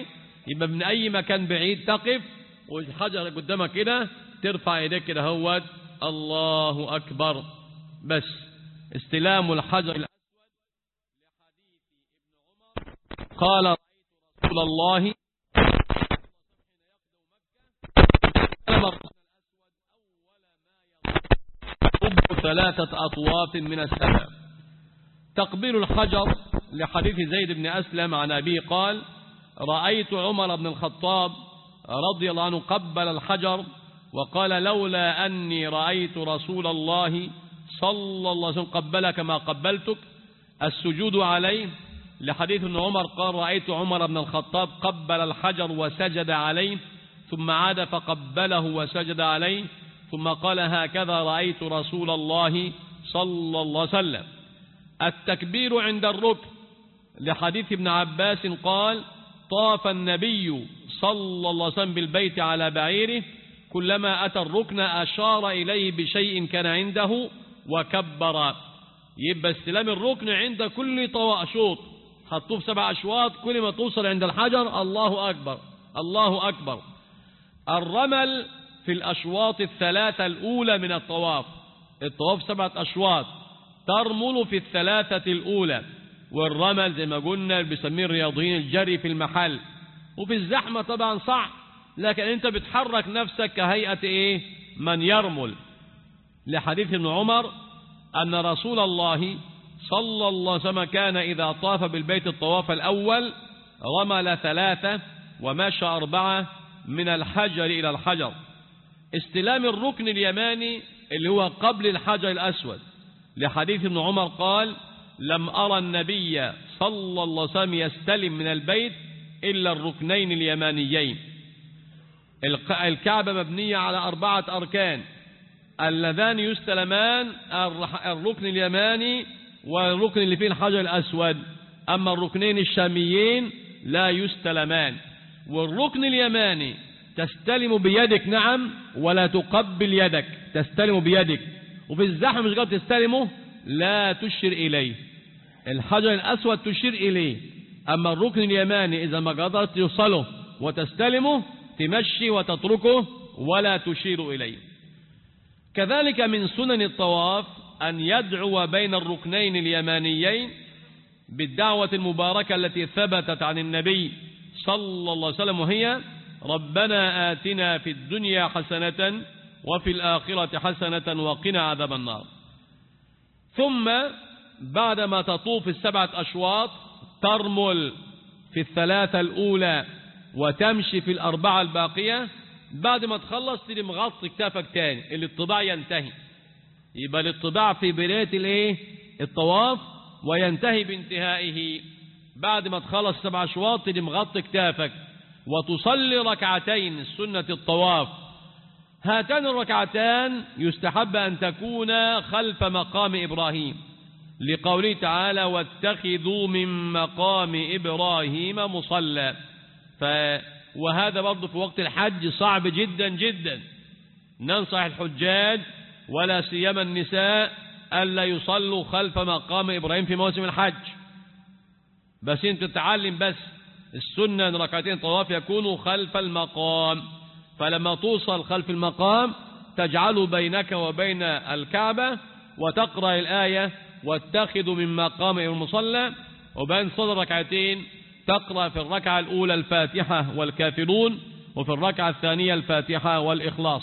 يبقى من أي مكان بعيد تقف والحجر قدامك كده ترفع يديك كده هوت الله أكبر. بس استلام الحجر الأسود قال رسول الله ثلاثة أطواف من السماء. تقبيل الحجر لحديث زيد بن أسلم عن أبيه قال رأيت عمر بن الخطاب رضي الله عنه قبل الحجر وقال لولا أني رأيت رسول الله صلى الله عليه وسلم قبلك ما قبلتك السجود عليه. لحديث ابن عمر قال رأيت عمر بن الخطاب قبل الحجر وسجد عليه ثم عاد فقبله وسجد عليه ثم قال هكذا رأيت رسول الله صلى الله عليه وسلم. التكبير عند الركن لحديث ابن عباس قال طاف النبي صلى الله عليه وسلم بالبيت على بعيره كلما أتى الركن أشار إليه بشيء كان عنده وكبر. يبقى استلام الركن عند كل طواء شوط هتطوف سبع أشواط كل ما توصل عند الحجر الله أكبر الله أكبر. الرمل في الأشواط الثلاثة الأولى من الطواف. الطواف سبعة أشواط ترمل في الثلاثة الأولى. والرمل زي ما قلنا بيسميه الرياضيين الجري في المحل وفي الزحمة طبعا صح لكن انت بتحرك نفسك كهيئة ايه من يرمل. لحديث ابن عمر أن رسول الله صلى الله عليه وسلم كان إذا طاف بالبيت الطواف الأول رمل ثلاثة ومشى أربعة من الحجر إلى الحجر. استلام الركن اليماني اللي هو قبل الحجر الأسود لحديث ابن عمر قال لم أرى النبي صلى الله عليه وسلم يستلم من البيت إلا الركنين اليمانيين. الكعبة مبنية على أربعة أركان اللذان يستلمان الركن اليماني والركن اللي فيه الحجر الأسود. أما الركنين الشاميين لا يستلمان. والركن اليماني تستلم بيدك نعم ولا تقبل يدك تستلم بيدك وفي الزحمة مش قادر تستلمه لا تشير إليه. الحجر الأسود تشير إليه. أما الركن اليماني إذا ما قدرت يوصله وتستلمه تمشي وتتركه ولا تشير إليه. كذلك من سنن الطواف أن يدعو بين الركنين اليمانيين بالدعوة المباركة التي ثبتت عن النبي صلى الله عليه وسلم وهي ربنا آتنا في الدنيا حسنة وفي الآخرة حسنة وقنا عذاب النار. ثم بعدما تطوف السبعة أشواط ترمل في الثلاثة الأولى وتمشي في الأربعة الباقية. بعد ما تخلص تيجي مغطي كتافك تاني الاطباع ينتهي. يبقى الاطباع في بداية الايه الطواف وينتهي بانتهائه. بعد ما تخلص سبع أشواط تيجي مغطي كتافك وتصلي ركعتين سنة الطواف. هاتان الركعتان يستحب أن تكون خلف مقام إبراهيم لقوله تعالى واتخذوا من مقام إبراهيم مصلى. ف وهذا برضه في وقت الحج صعب جدا جدا. ننصح الحجاج ولا سيما النساء ألا يصلوا خلف مقام إبراهيم في موسم الحج. بس انت تتعلم بس السنة ان ركعتين طواف يكونوا خلف المقام. فلما توصل خلف المقام تجعل بينك وبين الكعبة وتقرأ الآية واتخذوا من مقام المصلى وبين صدر ركعتين تقرأ في الركعة الأولى الفاتحة والكافرون وفي الركعة الثانية الفاتحة والإخلاص.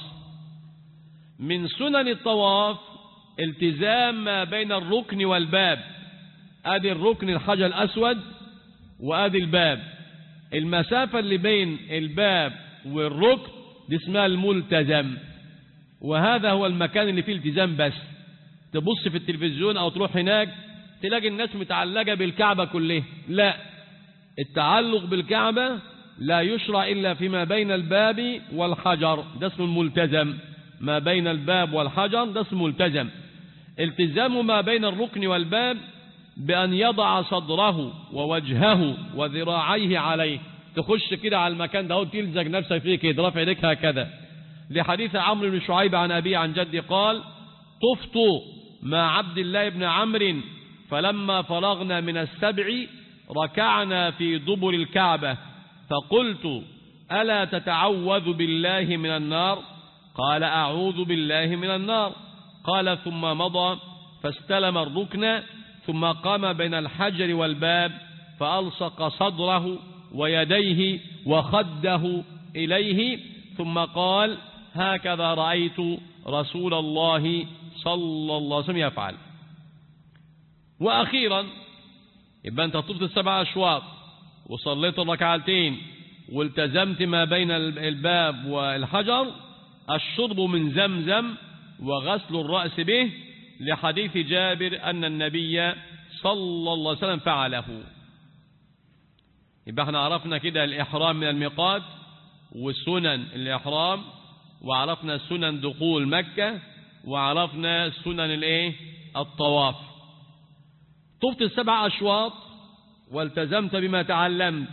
من سنن الطواف التزام ما بين الركن والباب. ادي الركن الحجر الأسود وادي الباب. المسافة اللي بين الباب والركن دي اسمها الملتزم. وهذا هو المكان اللي فيه التزام. بس تبص في التلفزيون او تروح هناك تلاقي الناس متعلقة بالكعبة كلها. لا، التعلق بالكعبة لا يشرع إلا فيما بين الباب والحجر. ده اسمه الملتزم. ما بين الباب والحجر ده اسمه ملتزم. التزام ما بين الركن والباب بأن يضع صدره ووجهه وذراعيه عليه. تخش كده على المكان ده وتلزق نفسك فيه كده رافع يديك هكذا. لحديث عمرو بن شعيب عن أبي عن جدي قال طفت مع عبد الله بن عمرو فلما فرغنا من السبع ركعنا في دبر الكعبة فقلت ألا تتعوذ بالله من النار؟ قال أعوذ بالله من النار. قال ثم مضى فاستلم الركن ثم قام بين الحجر والباب فألصق صدره ويديه وخده إليه ثم قال هكذا رأيت رسول الله صلى الله عليه وسلم يفعل. وأخيرا يبقى أنت طفت السبع أشواط وصليت الركعتين والتزمت ما بين الباب والحجر، الشرب من زمزم وغسل الرأس به، لحديث جابر أن النبي صلى الله عليه وسلم فعله. يبقى احنا عرفنا كده الإحرام من الميقات وسنن الإحرام، وعرفنا سنن دخول مكة، وعرفنا سنن الايه الطواف. طفت السبع أشواط والتزمت بما تعلمت.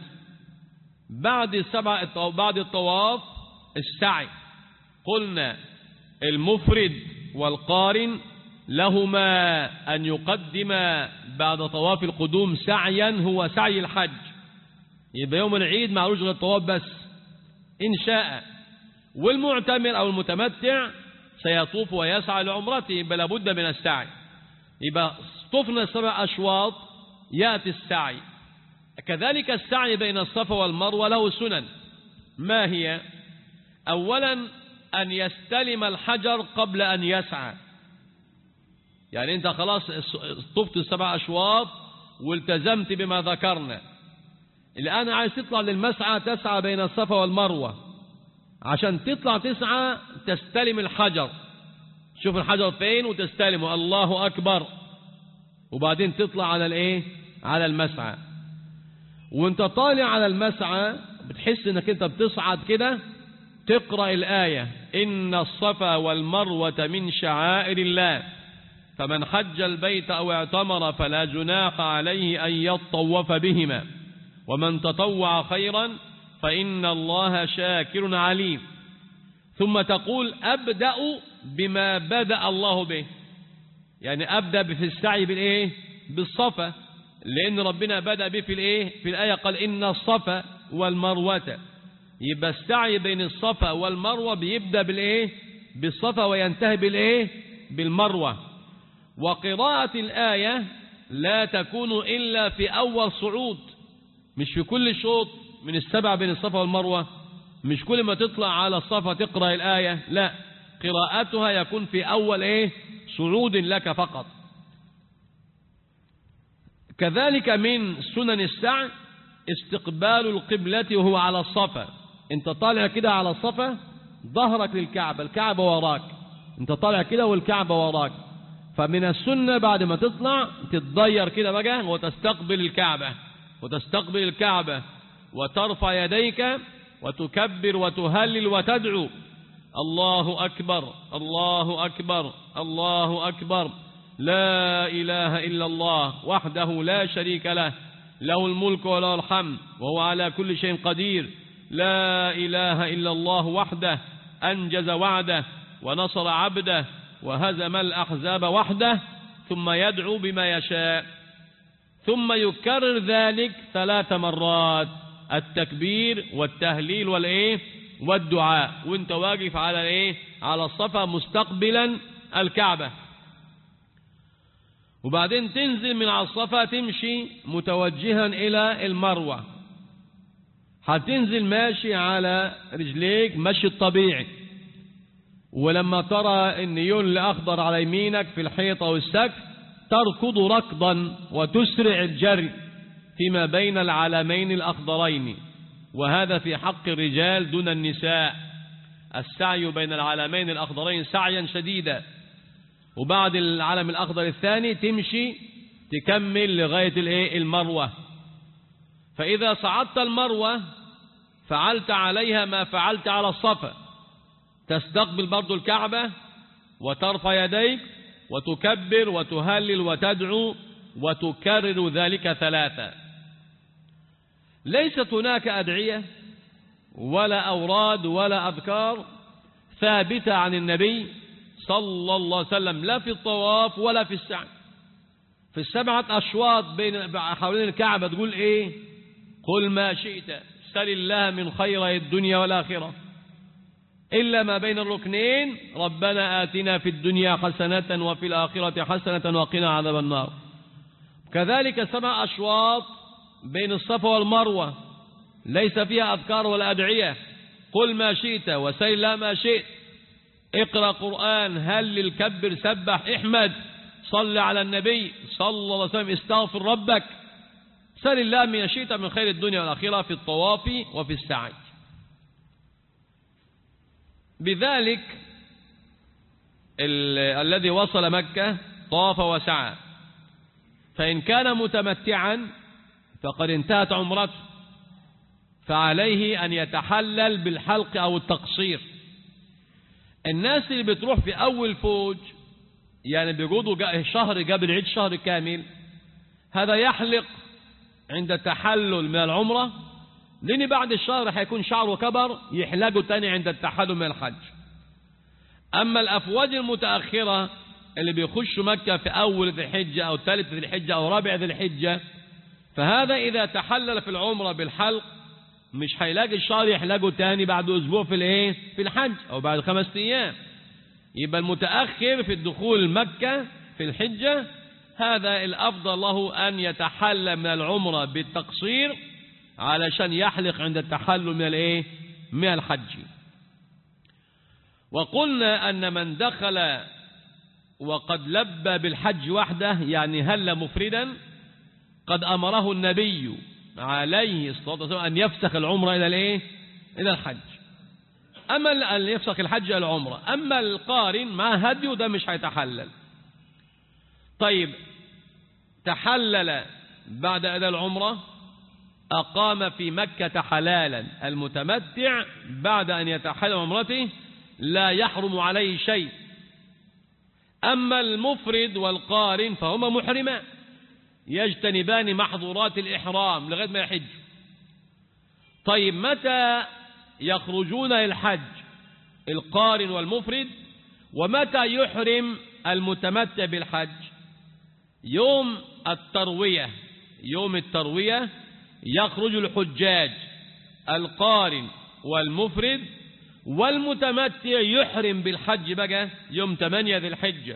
بعد السبع بعد الطواف السعي. قلنا المفرد والقارن لهما أن يقدم بعد طواف القدوم سعيا هو سعي الحج، يبقى يوم العيد معلوش غير الطواف بس إن شاء. والمعتمر أو المتمتع سيطوف ويسعى لعمرته، يبقى لابد من السعي. يبقى طفنا السبع أشواط يأتي السعي. كذلك السعي بين الصفا والمروة له سنن. ما هي؟ أولا أن يستلم الحجر قبل أن يسعى. يعني أنت خلاص طفت السبع أشواط والتزمت بما ذكرنا، الآن عايز تطلع للمسعى تسعى بين الصفا والمروة. عشان تطلع تسعى تستلم الحجر، شوف الحجر فين وتستلمه، الله أكبر، وبعدين تطلع على الايه على المسعى. وانت طالع على المسعى بتحس انك انت بتصعد كده، تقرأ الآية إن الصفا والمروة من شعائر الله فمن حج البيت أو اعتمر فلا جناح عليه أن يطوف بهما ومن تطوع خيرا فإن الله شاكر عليم. ثم تقول أبدأ بما بدأ الله به، يعني أبدأ في السعي بالإيه بالصفا، لأن ربنا بدأ به في الإيه في الآية قال إن الصفا والمروة، يبقى السعي بين الصفا والمروة بيبدأ بالإيه بالصفا وينتهي بالإيه بالمروة. وقراءة الآية لا تكون إلا في أول صعود، مش في كل شوط من السبع بين الصفا والمروة، مش كل ما تطلع على الصفا تقرأ الآية، لا، قراءتها يكون في أول إيه صعود لك فقط. كذلك من سنن السعي استقبال القبلة وهو على الصفا. انت طالع كده على الصفا ظهرك للكعبة، الكعبة وراك، انت طالع كده والكعبة وراك، فمن السنة بعد ما تطلع تتضير كده بقى وتستقبل الكعبة وتستقبل الكعبة وترفع يديك وتكبر وتهلل وتدعو الله أكبر الله أكبر الله أكبر لا إله إلا الله وحده لا شريك له له الملك وله الحمد وهو على كل شيء قدير لا إله إلا الله وحده أنجز وعده ونصر عبده وهزم الأحزاب وحده. ثم يدعو بما يشاء، ثم يكرر ذلك ثلاث مرات، التكبير والتهليل والإيه والدعاء، وانت واقف على إيه على الصفا مستقبلا الكعبة. وبعدين تنزل من على الصفا تمشي متوجها إلى المروة، هتنزل ماشي على رجليك مشي الطبيعي، ولما ترى النيون الأخضر على يمينك في الحيطة والسقف تركض ركضا وتسرع الجري فيما بين العلمين الأخضرين، وهذا في حق الرجال دون النساء، السعي بين العلمين الأخضرين سعيا شديدا. وبعد العلم الأخضر الثاني تمشي تكمل لغاية الايه المروة. فإذا صعدت المروة فعلت عليها ما فعلت على الصفا، تستقبل برضو الكعبة وترفع يديك وتكبر وتهلل وتدعو وتكرر ذلك ثلاثة. ليست هناك أدعية ولا أوراد ولا أذكار ثابتة عن النبي صلى الله عليه وسلم، لا في الطواف ولا في السعي. في السبعة أشواط بين حوالين الكعبة تقول إيه؟ قل ما شئت سل الله من خير الدنيا والآخرة، إلا ما بين الركنين ربنا آتنا في الدنيا حسنة وفي الآخرة حسنة وقنا عذاب النار. كذلك سبع أشواط بين الصفا والمروة ليس فيها أذكار ولا أدعية، قل ما شئت وسل الله ما شئت، اقرأ قرآن، هلل، كبر، سبح، احمد، صل على النبي صلى الله عليه وسلم، استغفر ربك، سل الله ما شئت من خير الدنيا والآخرة في الطواف وفي السعي. بذلك الذي وصل مكة طاف وسعى، فإن كان متمتعا فقد انتهت عمرته، فعليه أن يتحلل بالحلق أو التقصير. الناس اللي بتروح في أول فوج يعني بيقعدوا شهر قبل العيد شهر كامل، هذا يحلق عند التحلل من العمرة، لأن بعد الشهر حيكون شعره كبر يحلقه تاني عند التحلل من الحج. أما الأفواج المتأخرة اللي بيخشوا مكة في أول ذي الحجة أو ثالث ذي الحجة أو رابع ذي الحجة، فهذا إذا تحلل في العمرة بالحلق مش هيلاقي الشهر يحلقه تاني بعد أسبوع في الإيه في الحج أو بعد خمس أيام. يبقى المتأخر في الدخول مكة في الحجة هذا الأفضل له أن يتحلل من العمرة بالتقصير علشان يحلق عند التحلل من الإيه من الحج. وقلنا أن من دخل وقد لبى بالحج وحده يعني هل مفردا قد أمره النبي عليه الصلاة والسلام أن يفسخ العمرة إلى الإيه إلى الحج. أما أن يفسخ الحج إلى العمرة. أما القارن مع هديه ده مش هيتحلل. طيب تحلل بعد أداء العمرة أقام في مكة حلالا. المتمتع بعد أن يتحلل عمرته لا يحرم عليه شيء. أما المفرد والقارن فهما محرمان يجتنبان محظورات الإحرام لغاية ما يحج. طيب متى يخرجون الحج القارن والمفرد ومتى يحرم المتمتع بالحج؟ يوم التروية. يوم التروية يخرج الحجاج القارن والمفرد، والمتمتع يحرم بالحج بقى يوم ثمانية ذي الحجة.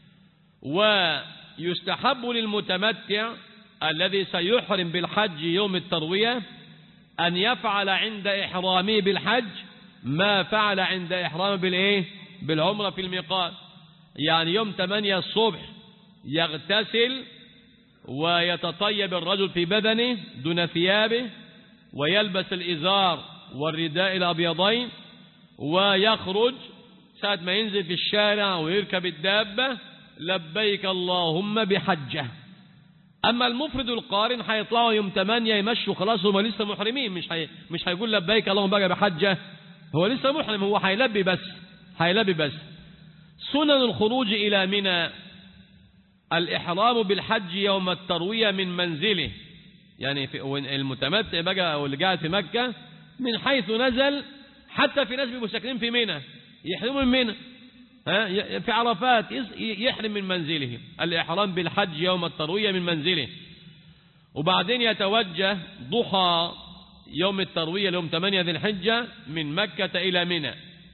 ويستحب للمتمتع الذي سيحرم بالحج يوم التروية أن يفعل عند إحرامه بالحج ما فعل عند إحرامه بالإيه؟ بالعمرة في الميقات. يعني يوم ثمانية الصبح يغتسل ويتطيب الرجل في بدنه دون ثيابه، ويلبس الإزار والرداء الأبيضين، ويخرج ساعة ما ينزل في الشارع ويركب الدابة لبيك اللهم بحجة. أما المفرد القارن هيطلعوا يوم ثمانية يمشوا خلاص هم لسه محرمين، مش هي مش هيقول لبيك اللهم بقى بحجة، هو لسه محرم، هو هيلبي بس هيلبي بس. سنن الخروج إلى منى: الإحرام بالحج يوم التروية من منزله، يعني في المتمتع بقى أو اللي قاعد في مكة من حيث نزل، حتى في ناس بيبقوا ساكنين في منى يحرموا من منى ها في عرفات يحرم من منزله. الإحرام بالحج يوم التروية من منزله، وبعدين يتوجه ضحى يوم التروية يوم ثمانية ذي الحجة من مكة إلى منى،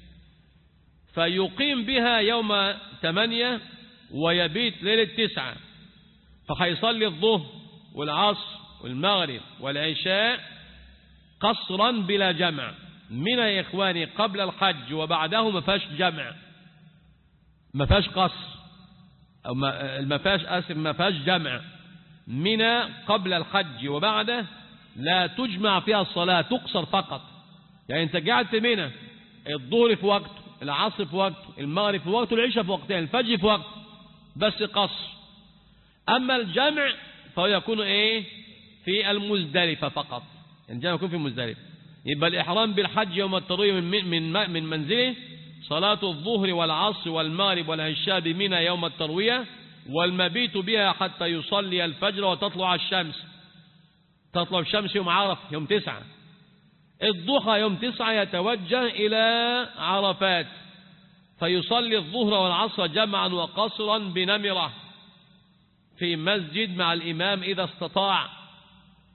فيقيم بها يوم ثمانية ويبيت ليلة تسعة، فحيصلي الظهر والعصر والمغرب والعشاء قصرا بلا جمع. منى يا إخواني قبل الحج وبعده ما فيهاش جمع، ما فيهاش قصر أو ما فيهاش آسف ما فيهاش جمع. منى قبل الحج وبعده لا تجمع فيها الصلاة، تقصر فقط. يعني أنت قاعد في منى الظهر في وقته، العصر في وقته، المغرب في وقته، العشاء في وقتين، الفجر في وقته، بس قصر. أما الجمع فهو يكون إيه في المزدلفة فقط، الجمع يكون في المزدلفة. يبقى الإحرام بالحج يوم التروية من من من منزله، صلاة الظهر والعصر والمغرب والعشاء بمنى يوم التروية، والمبيت بها حتى يصلي الفجر وتطلع الشمس. تطلع الشمس يوم عرفة يوم تسعة. الضحى يوم تسعة يتوجه إلى عرفات فيصلي الظهر والعصر جمعا وقصرا بنمرة في مسجد مع الإمام إذا استطاع.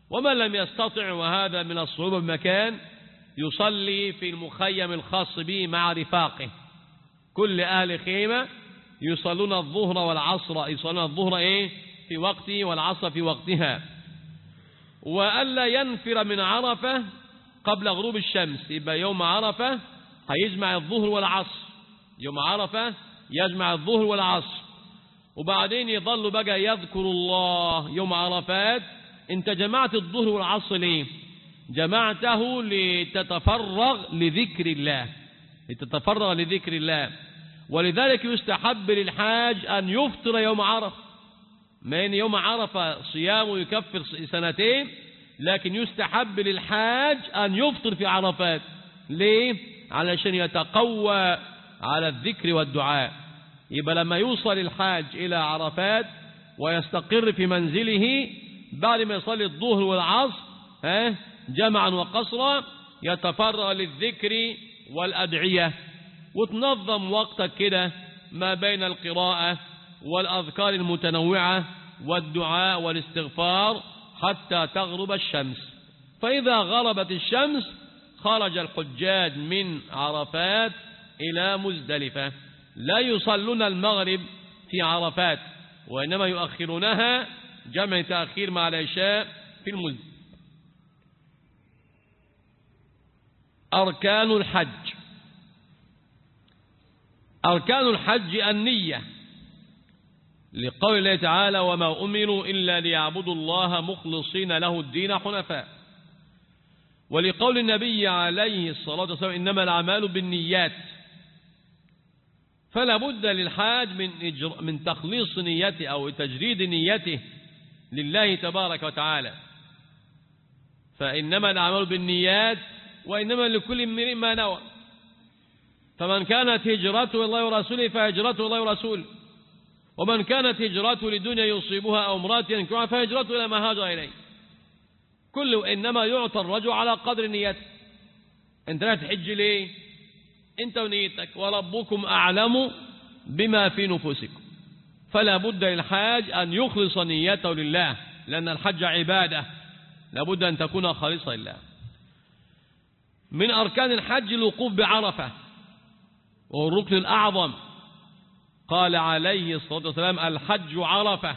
ومن لم يستطع وهذا من الصعوبة بمكان يصلي في المخيم الخاص به مع رفاقه. كل أهل خيمة يصلون الظهر والعصر، يصلون الظهر إيه في وقته والعصر في وقتها. وألا ينفر من عرفة قبل غروب الشمس، يبقى يوم عرفة هيجمع الظهر والعصر، يوم عرفة يجمع الظهر والعصر، وبعدين يظل بقى يذكر الله يوم عرفات. انت جمعت الظهر والعصر ليه؟ جمعته لتتفرغ لذكر الله، لتتفرغ لذكر الله. ولذلك يستحب للحاج أن يفطر يوم عرفة، ما إن يوم عرفة صيامه يكفر سنتين، لكن يستحب للحاج أن يفطر في عرفات. ليه؟ علشان يتقوى على الذكر والدعاء. يبقى لما يوصل الحاج إلى عرفات ويستقر في منزله بعد ما يصلي الظهر والعصر ها جمعا وقصرا، يتفرغ للذكر والأدعية، وتنظم وقتك كده ما بين القراءة والأذكار المتنوعة والدعاء والاستغفار حتى تغرب الشمس. فإذا غربت الشمس خرج الحجاج من عرفات إلى مزدلفة. لا يصلون المغرب في عرفات، وإنما يؤخرونها جمع تأخير مع العشاء في المزدلفة. أركان الحج. أركان الحج النية، لقول الله تعالى: وما أمروا إلا ليعبدوا الله مخلصين له الدين حنفاء. ولقول النبي عليه الصلاة والسلام: إنما الأعمال بالنيات. فلا بد للحاج من إجر... من تخليص نيته أو تجريد نيته لله تبارك وتعالى. فإنما الأعمال بالنيات وإنما لكل امرئ ما نوى. فمن كانت هجرته الله ورسوله فهجرته الله ورسوله، ومن كانت هجرته لدنيا يصيبها أو امرأة ينكحها فهجرته إلى ما هاجر إليه. كله إنما يعطى الرجل على قدر نيته. أنت لا تحج ليه؟ أنت ونيتك، وربكم أعلم بما في نفوسكم. فلا بد للحاج أن يخلص نيته لله، لأن الحج عبادة لا بد أن تكون خالصة لله. من أركان الحج الوقوف بعرفة، وهو الركن الأعظم. قال عليه الصلاة والسلام: الحج عرفة.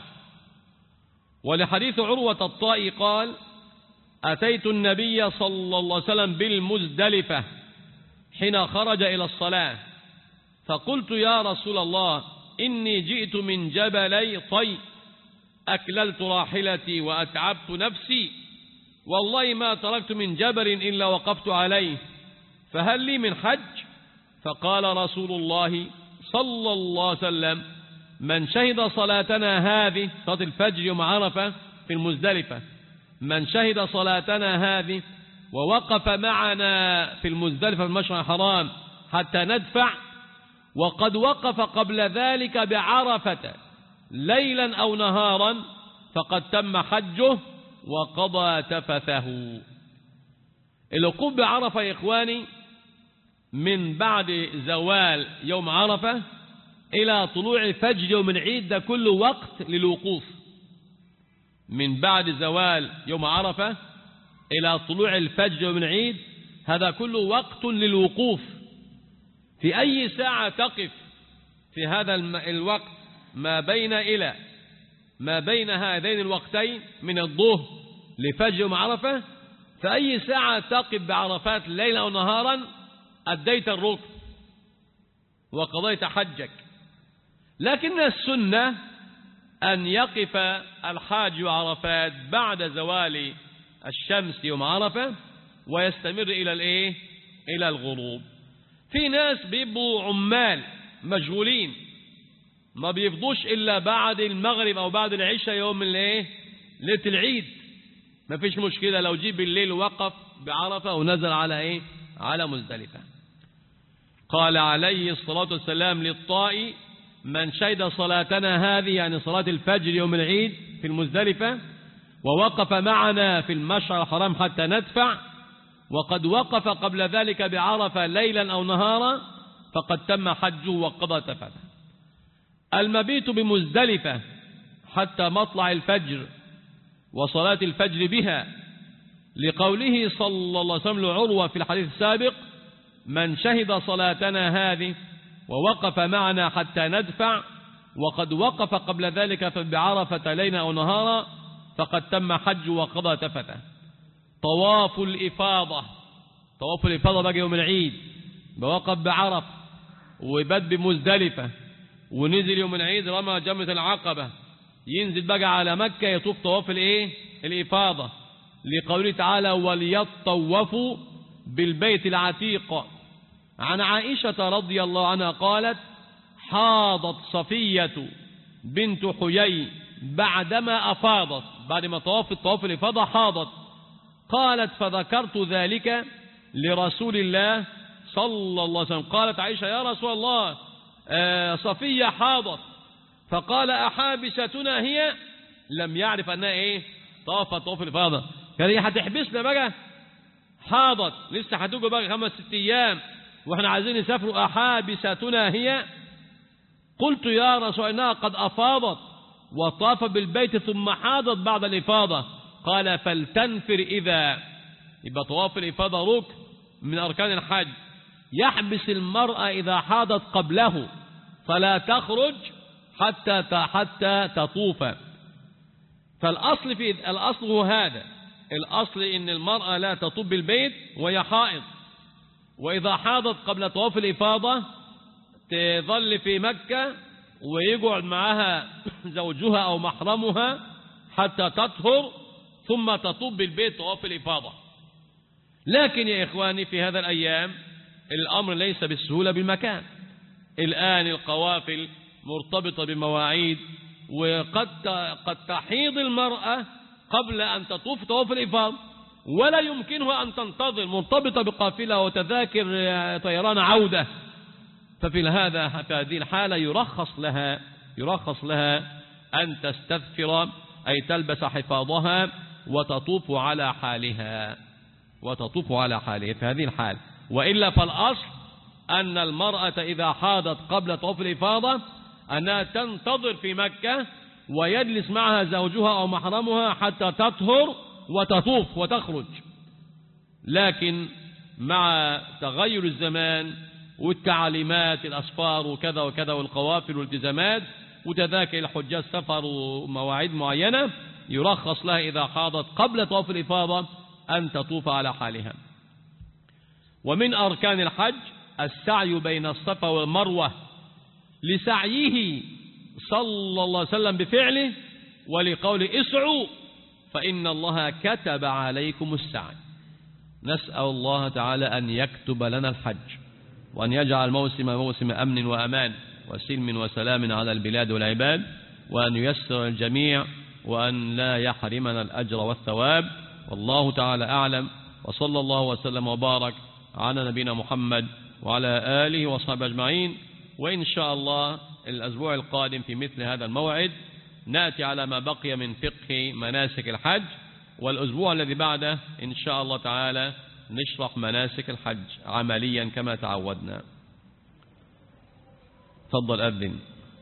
ولحديث عروة الطائي قال: أتيت النبي صلى الله عليه وسلم بالمزدلفة حين خرج إلى الصلاة، فقلت: يا رسول الله، إني جئت من جبلي طي، أكللت راحلتي وأتعبت نفسي، والله ما تركت من جبل إلا وقفت عليه، فهل لي من حج؟ فقال رسول الله صلى الله عليه وسلم: من شهد صلاتنا هذه، صلاة الفجر يوم عرفة في المزدلفة، من شهد صلاتنا هذه ووقف معنا في المزدلفة في المشعر الحرام حتى ندفع، وقد وقف قبل ذلك بعرفة ليلا أو نهارا، فقد تم حجه وقضى تفثه. الوقوف بعرفة يا إخواني من بعد زوال يوم عرفة إلى طلوع فجر يوم العيد، ده كله وقت للوقوف. من بعد زوال يوم عرفة إلى طلوع الفجر يوم العيد، هذا كله وقت للوقوف. في أي ساعة تقف في هذا الوقت ما بين إلى ما بين هذين الوقتين من الظهر لفجر يوم عرفة، فأي ساعة تقف بعرفات ليلا أو نهارا أديت الركن وقضيت حجك. لكن السنة أن يقف الحاج عرفات بعد زوال الشمس يوم عرفة ويستمر إلى الإيه؟ إلى الغروب. في ناس بيبقوا عمال مشغولين ما بيفضوش إلا بعد المغرب أو بعد العشاء يوم الإيه؟ ليلة العيد. ما فيش مشكلة لو جيب الليل وقف بعرفة ونزل على إيه؟ على مزدلفة. قال عليه الصلاة والسلام للطائي: من شهد صلاتنا هذه، يعني صلاة الفجر يوم العيد في المزدلفة، ووقف معنا في المشعر الحرام حتى ندفع، وقد وقف قبل ذلك بعرفة ليلا أو نهارا، فقد تم حجه وقضى تفثه. المبيت بمزدلفة حتى مطلع الفجر وصلاة الفجر بها لقوله صلى الله عليه وسلم لعروة في الحديث السابق: من شهد صلاتنا هذه ووقف معنا حتى ندفع وقد وقف قبل ذلك بعرفة ليلا أو نهارا فقد تم حج وقضى تفته. طواف الإفاضة، طواف الإفاضة بقى يوم العيد، بوقف بعرف وبد بمزدلفة ونزل يوم العيد رمى جمرة العقبة، ينزل بقى على مكة يطوف طواف الايه الإفاضة، لقوله تعالى: وليطوفوا بالبيت العتيق. عن عائشة رضي الله عنها قالت: حاضت صفية بنت حيي بعدما أفاضت، بعد ما طوافت طواف الإفاضة حاضت. قالت: فذكرت ذلك لرسول الله صلى الله عليه وسلم. قالت عائشة: يا رسول الله، آه صفية حاضت. فقال: أحابستنا هي؟ لم يعرف أنها إيه طافت طواف الإفاضة، كان هي هتحبسنا بقى، حاضت لسه هتوجوا بقى خمس ست أيام وإحنا عايزين نسافروا، أحابستنا هي؟ قلت: يا رسول الله، قد أفاضت وطاف بالبيت ثم حاضت بعد الإفاضة. قال: فلتنفر إذا. يبقى طواف الإفاضة ركن من أركان الحج، يحبس المرأة إذا حاضت قبله فلا تخرج حتى حتى تطوف. فالأصل في الأصل هو هذا، الأصل إن المرأة لا تطوف بالبيت وهي حائض، وإذا حاضت قبل طواف الإفاضة تظل في مكة ويقعد معها زوجها أو محرمها حتى تطهر ثم تطوف بالبيت طواف الإفاضة. لكن يا إخواني في هذا الأيام الأمر ليس بالسهولة بالمكان، الآن القوافل مرتبطة بمواعيد، وقد قد تحيض المرأة قبل أن تطوف طواف الإفاضة ولا يمكنها أن تنتظر، مرتبطة بقافلة وتذاكر طيران عودة. ففي هذا في هذه الحالة يرخص لها يرخص لها أن تستذكر، أي تلبس حفاظها وتطوف على حالها وتطوف على حالها في هذه الحال. وإلا فالأصل أن المرأة إذا حاضت قبل طواف الإفاضة أنها تنتظر في مكة ويجلس معها زوجها أو محرمها حتى تطهر وتطوف وتخرج. لكن مع تغير الزمان والتعليمات الأسفار وكذا وكذا والقوافل والالتزامات وتذاكر الحجاج سفر ومواعيد معينة، يرخص لها إذا حاضت قبل طواف الإفاضة أن تطوف على حالها. ومن أركان الحج السعي بين الصفا والمروة، لسعيه صلى الله عليه وسلم بفعله ولقول اسعوا فإن الله كتب عليكم السعي. نسأل الله تعالى أن يكتب لنا الحج وأن يجعل موسم موسم أمن وأمان وسلم وسلام على البلاد والعباد، وأن ييسر الجميع وأن لا يحرمنا الأجر والثواب. والله تعالى أعلم، وصلى الله وسلم وبارك على نبينا محمد وعلى آله وصحبه أجمعين. وإن شاء الله الأسبوع القادم في مثل هذا الموعد نأتي على ما بقي من فقه مناسك الحج، والأسبوع الذي بعده إن شاء الله تعالى نشرح مناسك الحج عمليا كما تعودنا. تفضل أذن.